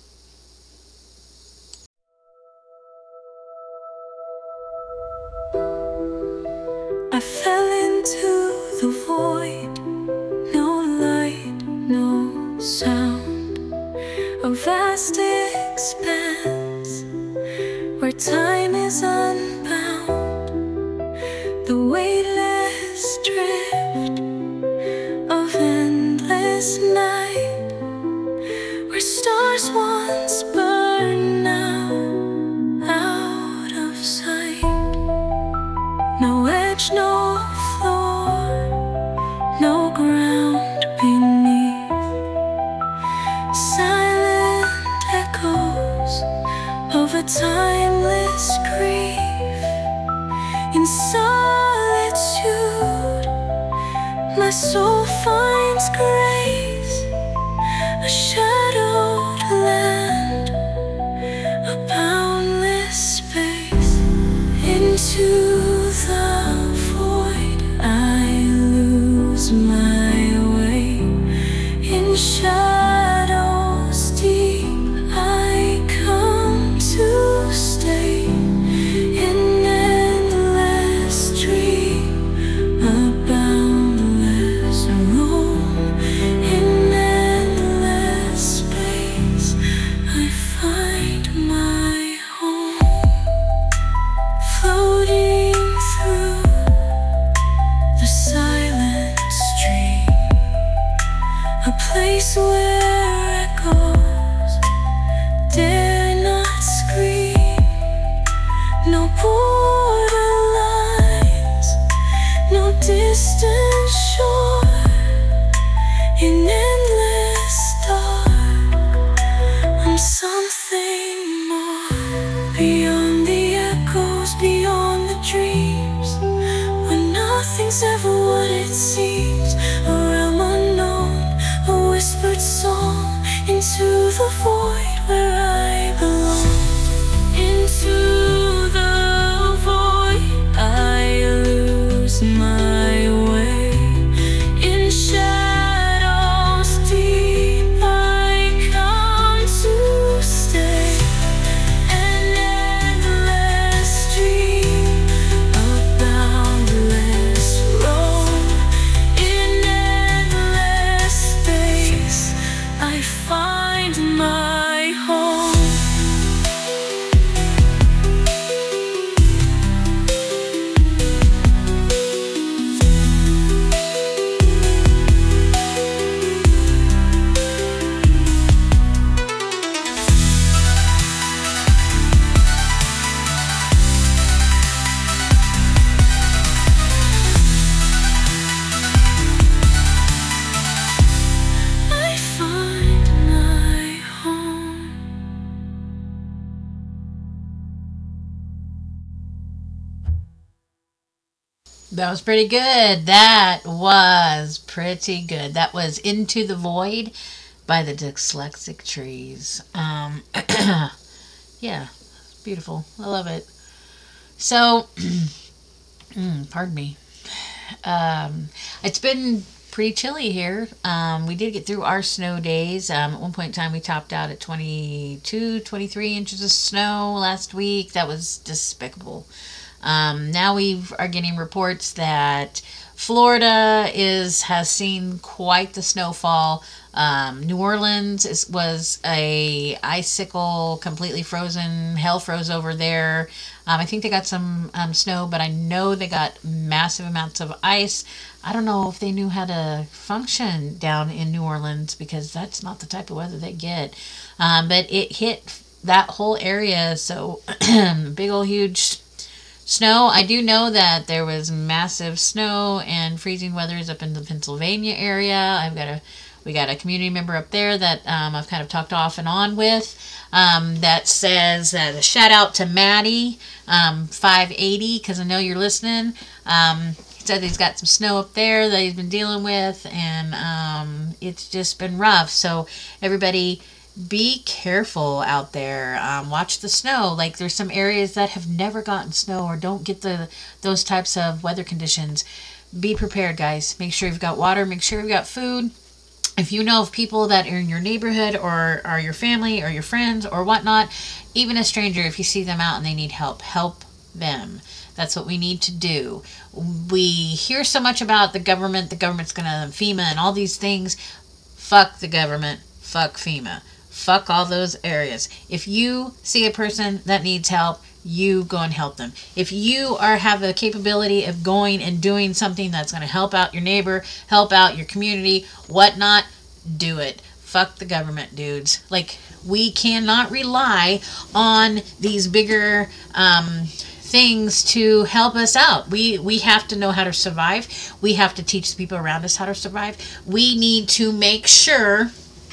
I fell into the void, no light, no sound, a vast expanse where time is unbound, the weightless drift of endless night, where stars once burned now out of sight. No edge, no floor, no ground beneath, silent echoes of a timeless grief. In solitude, my soul finds grace, a shadowed land, a boundless space. Into the void I lose my way, in shadows deep I come to stay, in endless dream, a boundless roam, in endless space I find my home, floating through the silent stream, a place where echoes dare not scream. No borderlines, no distant shore, in endless dark, I'm something more. Beyond the echoes, beyond the dreams, where nothing's ever what it seems, a realm unknown, a whispered song, into the void where I belong. Into the void I lose my way, in shadows deep I come to stay, an endless dream, a boundless roam, in endless space I find my home. I find my home. That was pretty good. That was pretty good. That was Into the Void by the Dyslexic Trees. Um, yeah, it's beautiful. I love it. So, mm, pardon me. Um, it's been pretty chilly here. Um, we did get through our snow days. Um, at one point in time, we topped out at twenty-two, twenty-three inches of snow last week. That was despicable. Um, now we are getting reports that Florida is has seen quite the snowfall. Um, New Orleans is, was a icicle, completely frozen. Hell froze over there. Um, I think they got some um, snow, but I know they got massive amounts of ice. I don't know if they knew how to function down in New Orleans because that's not the type of weather they get. Um, but it hit that whole area, so big old huge snow. I do know that there was massive snow and freezing weathers up in the Pennsylvania area. I've got a we got a community member up there that um, I've kind of talked off and on with um, that says uh, a shout out to Maddie um, five eighty because I know you're listening. Um, he said he's got some snow up there that he's been dealing with, and um, it's just been rough. So everybody, be careful out there. Um, watch the snow. Like, there's some areas that have never gotten snow or don't get the those types of weather conditions. Be prepared, guys. Make sure you've got water. Make sure you've got food. If you know of people that are in your neighborhood or are your family or your friends or whatnot, even a stranger, if you see them out and they need help, help them. That's what we need to do. We hear so much about the government. The government's going to FEMA and all these things. Fuck the government. Fuck FEMA. Fuck all those areas. If you see a person that needs help, you go and help them. If you are have the capability of going and doing something that's going to help out your neighbor, help out your community, whatnot, do it. Fuck the government, dudes. Like, we cannot rely on these bigger um, things to help us out. We we have to know how to survive. We have to teach the people around us how to survive. We need to make sure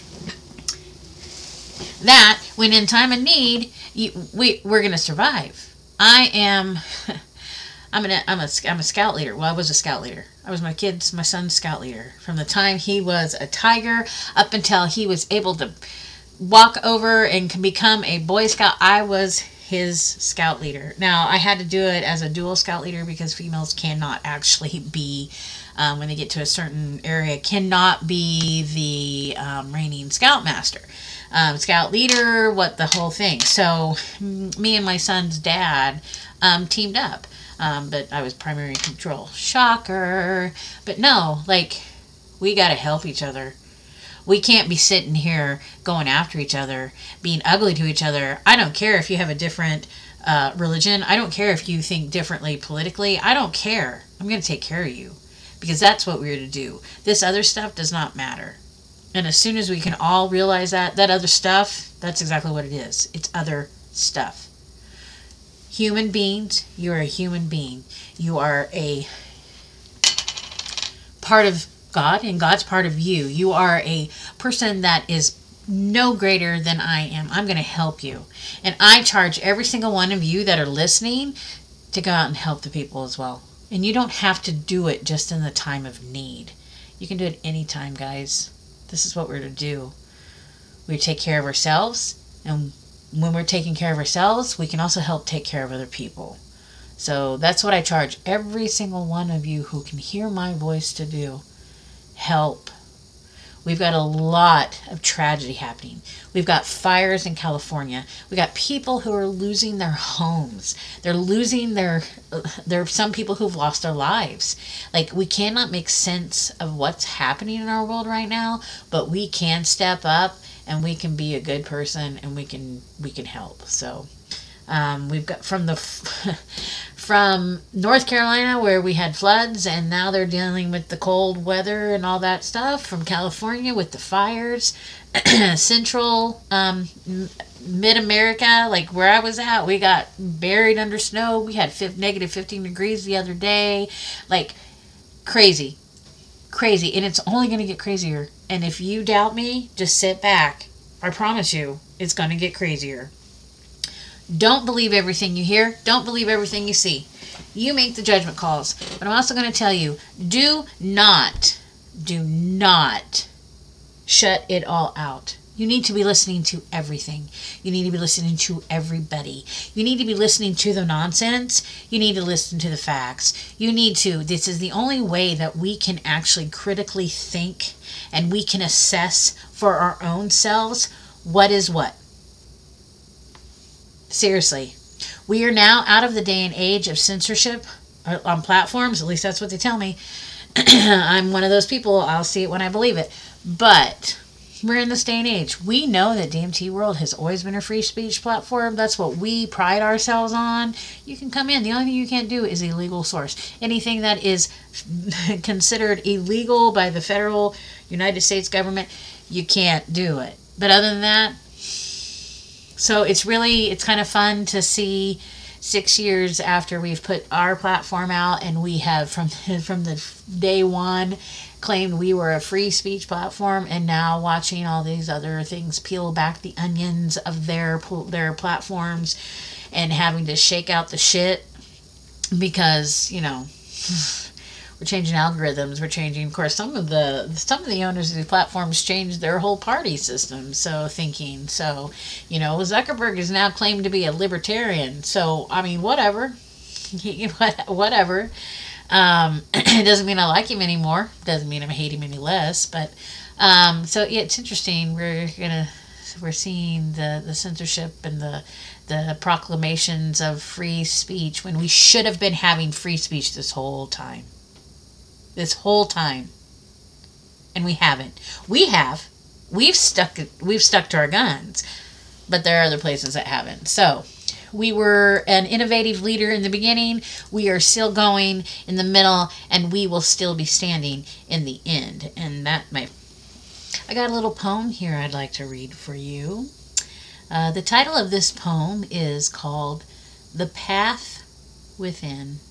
that when in time of need, you, we we're gonna survive. I am, I'm an I'm a I'm a scout leader. Well, I was a scout leader. I was my kid's my son's scout leader from the time he was a tiger up until he was able to walk over and can become a Boy Scout. I was his scout leader. Now I had to do it as a dual scout leader because females cannot actually be. Um, when they get to a certain area, cannot be the um, reigning scoutmaster, um, scout leader, what the whole thing. So m- me and my son's dad um, teamed up, um, but I was primary control. Shocker. But no, like, we got to help each other. We can't be sitting here going after each other, being ugly to each other. I don't care if you have a different uh, religion. I don't care if you think differently politically. I don't care. I'm going to take care of you. Because that's what we're to do. This other stuff does not matter. And as soon as we can all realize that, that other stuff, that's exactly what it is. It's other stuff. Human beings, you are a human being. You are a part of God, and God's part of you. You are a person that is no greater than I am. I'm going to help you. And I charge every single one of you that are listening to go out and help the people as well. And you don't have to do it just in the time of need. You can do it anytime, guys. This is what we're to do. We take care of ourselves, and when we're taking care of ourselves, we can also help take care of other people. So that's what I charge every single one of you who can hear my voice to do. Help. We've got a lot of tragedy happening. We've got fires in California. We've got people who are losing their homes. They're losing their, there are some people who've lost their lives. Like, we cannot make sense of what's happening in our world right now, but we can step up and we can be a good person and we can, we can help. So, um, we've got from the, from North Carolina where we had floods and now they're dealing with the cold weather and all that stuff, from California with the fires, central, um, mid-America, like where I was at, we got buried under snow. We had f- negative fifteen degrees the other day, like crazy, crazy. And it's only going to get crazier. And if you doubt me, just sit back. I promise you, it's going to get crazier. Don't believe everything you hear. Don't believe everything you see. You make the judgment calls. But I'm also going to tell you, do not, do not shut it all out. You need to be listening to everything. You need to be listening to everybody. You need to be listening to the nonsense. You need to listen to the facts. You need to. This is the only way that we can actually critically think and we can assess for our own selves what is what. Seriously, We are now out of the day and age of censorship on platforms. At least that's what they tell me. I'm one of those people. I'll see it when I believe it. But we're in this day and age. We know that D M T World has always been a free speech platform. That's what we pride ourselves on. You can come in. The only thing you can't do is illegal source. Anything that is considered illegal by the federal United States government, you can't do it. But other than that, so it's really, it's kind of fun to see six years after we've put our platform out, and we have from from the day one claimed we were a free speech platform, and now watching all these other things peel back the onions of their their platforms and having to shake out the shit because, you know, we're changing algorithms, we're changing, of course, some of the some of the owners of the platforms changed their whole party system, so thinking, so, you know, Zuckerberg is now claimed to be a libertarian, so, I mean, whatever, whatever, um, it doesn't mean I like him anymore, doesn't mean I hate him any less, but, um, so, yeah, it's interesting, we're gonna, we're seeing the, the censorship and the, the proclamations of free speech when we should have been having free speech this whole time. This whole time, and we haven't. We have. We've stuck. We've stuck to our guns, but there are other places that haven't. So, we were an innovative leader in the beginning. We are still going in the middle, and we will still be standing in the end. And that my, I got a little poem here I'd like to read for you. Uh, the title of this poem is called "The Path Within."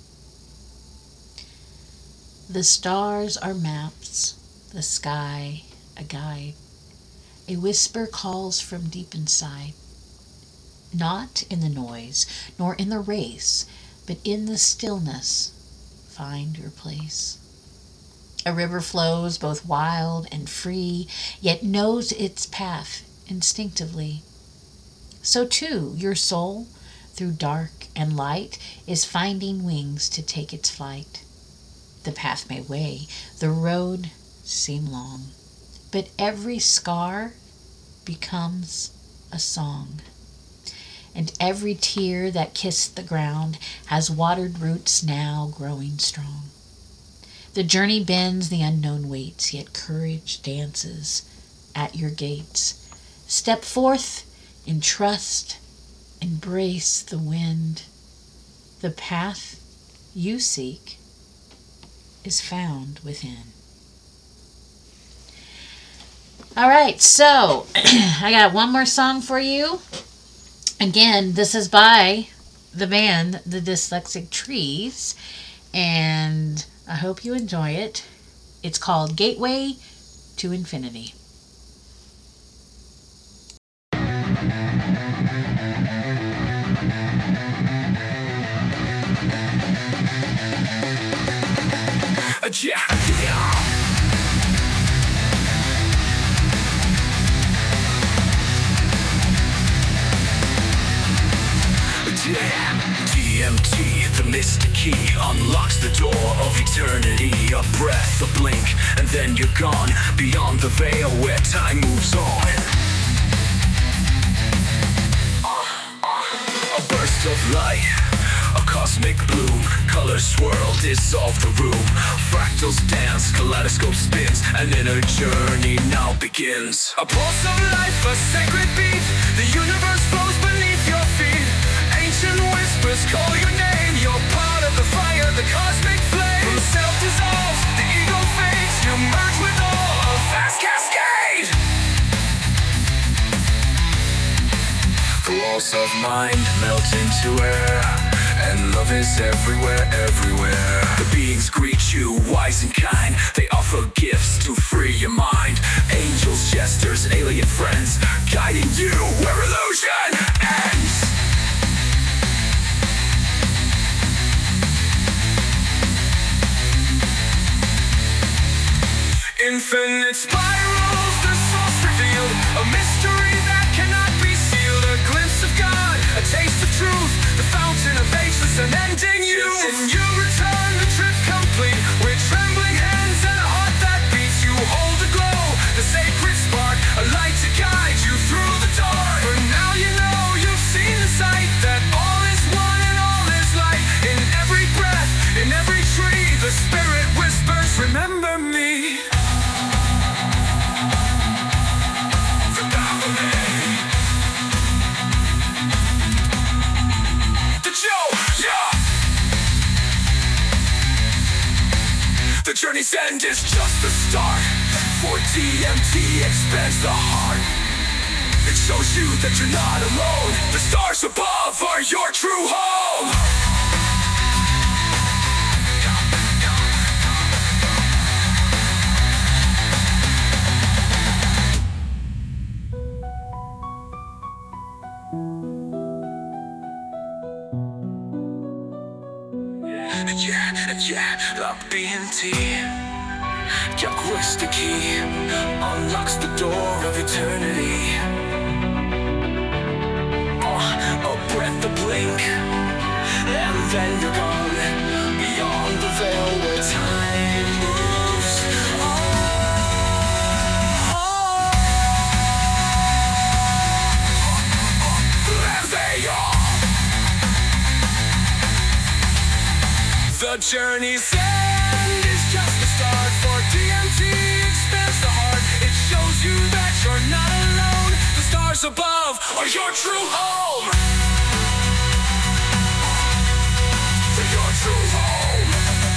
The stars are maps, the sky a guide. A whisper calls from deep inside. Not in the noise, nor in the race, but in the stillness, find your place. A river flows both wild and free, yet knows its path instinctively. So too, your soul, through dark and light, is finding wings to take its flight. The path may weigh, the road seem long, but every scar becomes a song. And every tear that kissed the ground has watered roots now growing strong. The journey bends, the unknown waits, yet courage dances at your gates. Step forth in trust, embrace the wind. The path you seek is found within. All right, so I got one more song for you. Again, this is by the band The Dyslexic Trees, and I hope you enjoy it. It's called Gateway to Infinity. Yeah, yeah. D M T, the mystic key, unlocks the door of eternity. A breath, a blink, and then you're gone, beyond the veil where time moves on. A burst of light, a cosmic bloom, colors swirl, dissolve the room. Fractals dance, kaleidoscope spins, an inner journey now begins. A pulse of life, a sacred beat, the universe flows beneath your feet. Ancient whispers call your name, you're part of the fire, the cosmic flame. When self dissolves, the ego fades, you merge with all, a fast cascade. The walls of mind melt into air, and love is everywhere, everywhere. The beings greet you, wise and kind. They offer gifts to free your mind. Angels, jesters, alien friends, guiding you where illusion ends. Infinite spirals, the source revealed, a mystery that cannot be sealed. A glimpse of God, a taste of truth, the fountain of ageless unending youth. And you return, the trip complete, with trembling hands and a heart that beats. You hold a glow, the sacred spark, a light to guide you through the dark. For now you know you've seen the sight, that all is The journey's end is just the start. For D M T expands the heart. It shows you that you're not alone. The stars above are your true home. Yeah, yeah, up B N T. Jak quest the key unlocks the door of eternity. Oh, a breath, a blink, and then you're gone. Beyond the veil where time moves on. There they are. The journey's end is just the start. For D M T expands the heart. It shows you that you're not alone. The stars above are your true home. Your true home.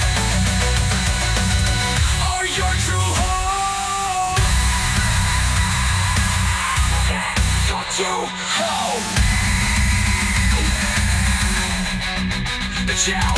Are your true home. Your true home. Ciao.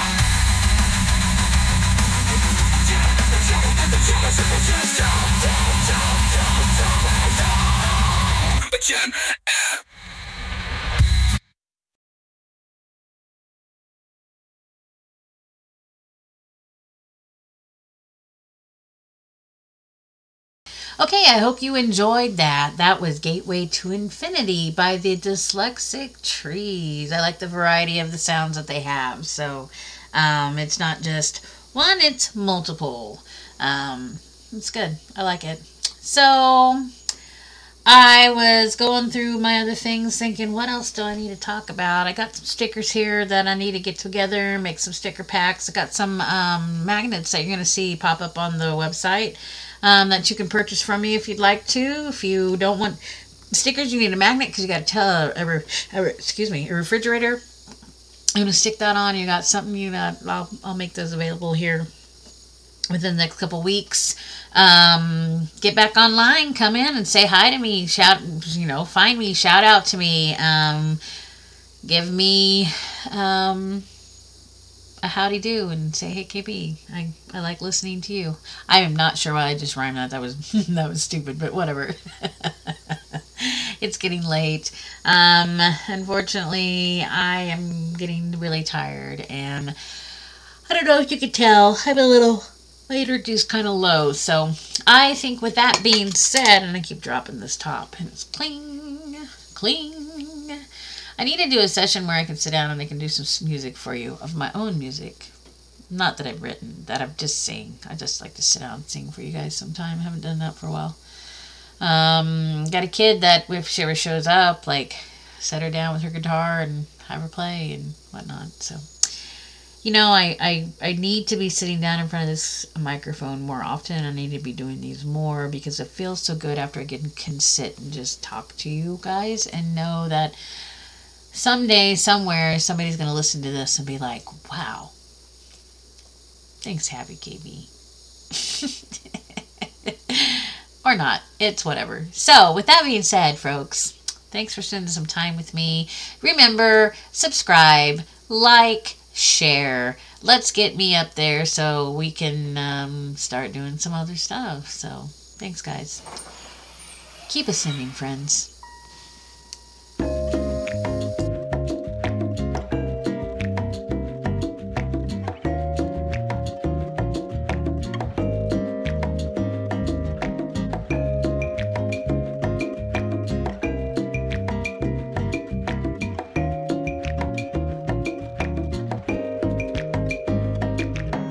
Okay, I hope you enjoyed that. That was Gateway to Infinity by the Dyslexic Trees. I like the variety of the sounds that they have. So um, it's not just one, it's multiple. Um, it's good. I like it. So I was going through my other things thinking, what else do I need to talk about? I got some stickers here that I need to get together, make some sticker packs. I got some um, magnets that you're going to see pop up on the website. Um, that you can purchase from me if you'd like to. If you don't want stickers, you need a magnet because you got to tell a, a, a, excuse me, a refrigerator. I'm gonna stick that on. You got something you got. I'll I'll make those available here within the next couple weeks. Um, get back online, come in and say hi to me. Shout, you know, find me, shout out to me. Um, give me um. a howdy do and say, hey K B, I, I like listening to you. I am not sure why I just rhymed that. That was that was stupid, but whatever. It's getting late. Um, unfortunately, I am getting really tired, and I don't know if you could tell, I'm a little, my energy's kind of low. So I think with that being said, and I keep dropping this top, and it's cling, cling. I need to do a session where I can sit down and I can do some music for you of my own music. Not that I've written, that I've just sing. I just like to sit down and sing for you guys sometime. I haven't done that for a while. Um, got a kid that if she ever shows up, like, set her down with her guitar and have her play and whatnot. So, you know, I, I, I need to be sitting down in front of this microphone more often. I need to be doing these more because it feels so good after I can, can sit and just talk to you guys and know that someday, somewhere, somebody's going to listen to this and be like, wow, thanks, Happy K B. Or not. It's whatever. So, with that being said, folks, thanks for spending some time with me. Remember, subscribe, like, share. Let's get me up there so we can um, start doing some other stuff. So, thanks, guys. Keep ascending, friends.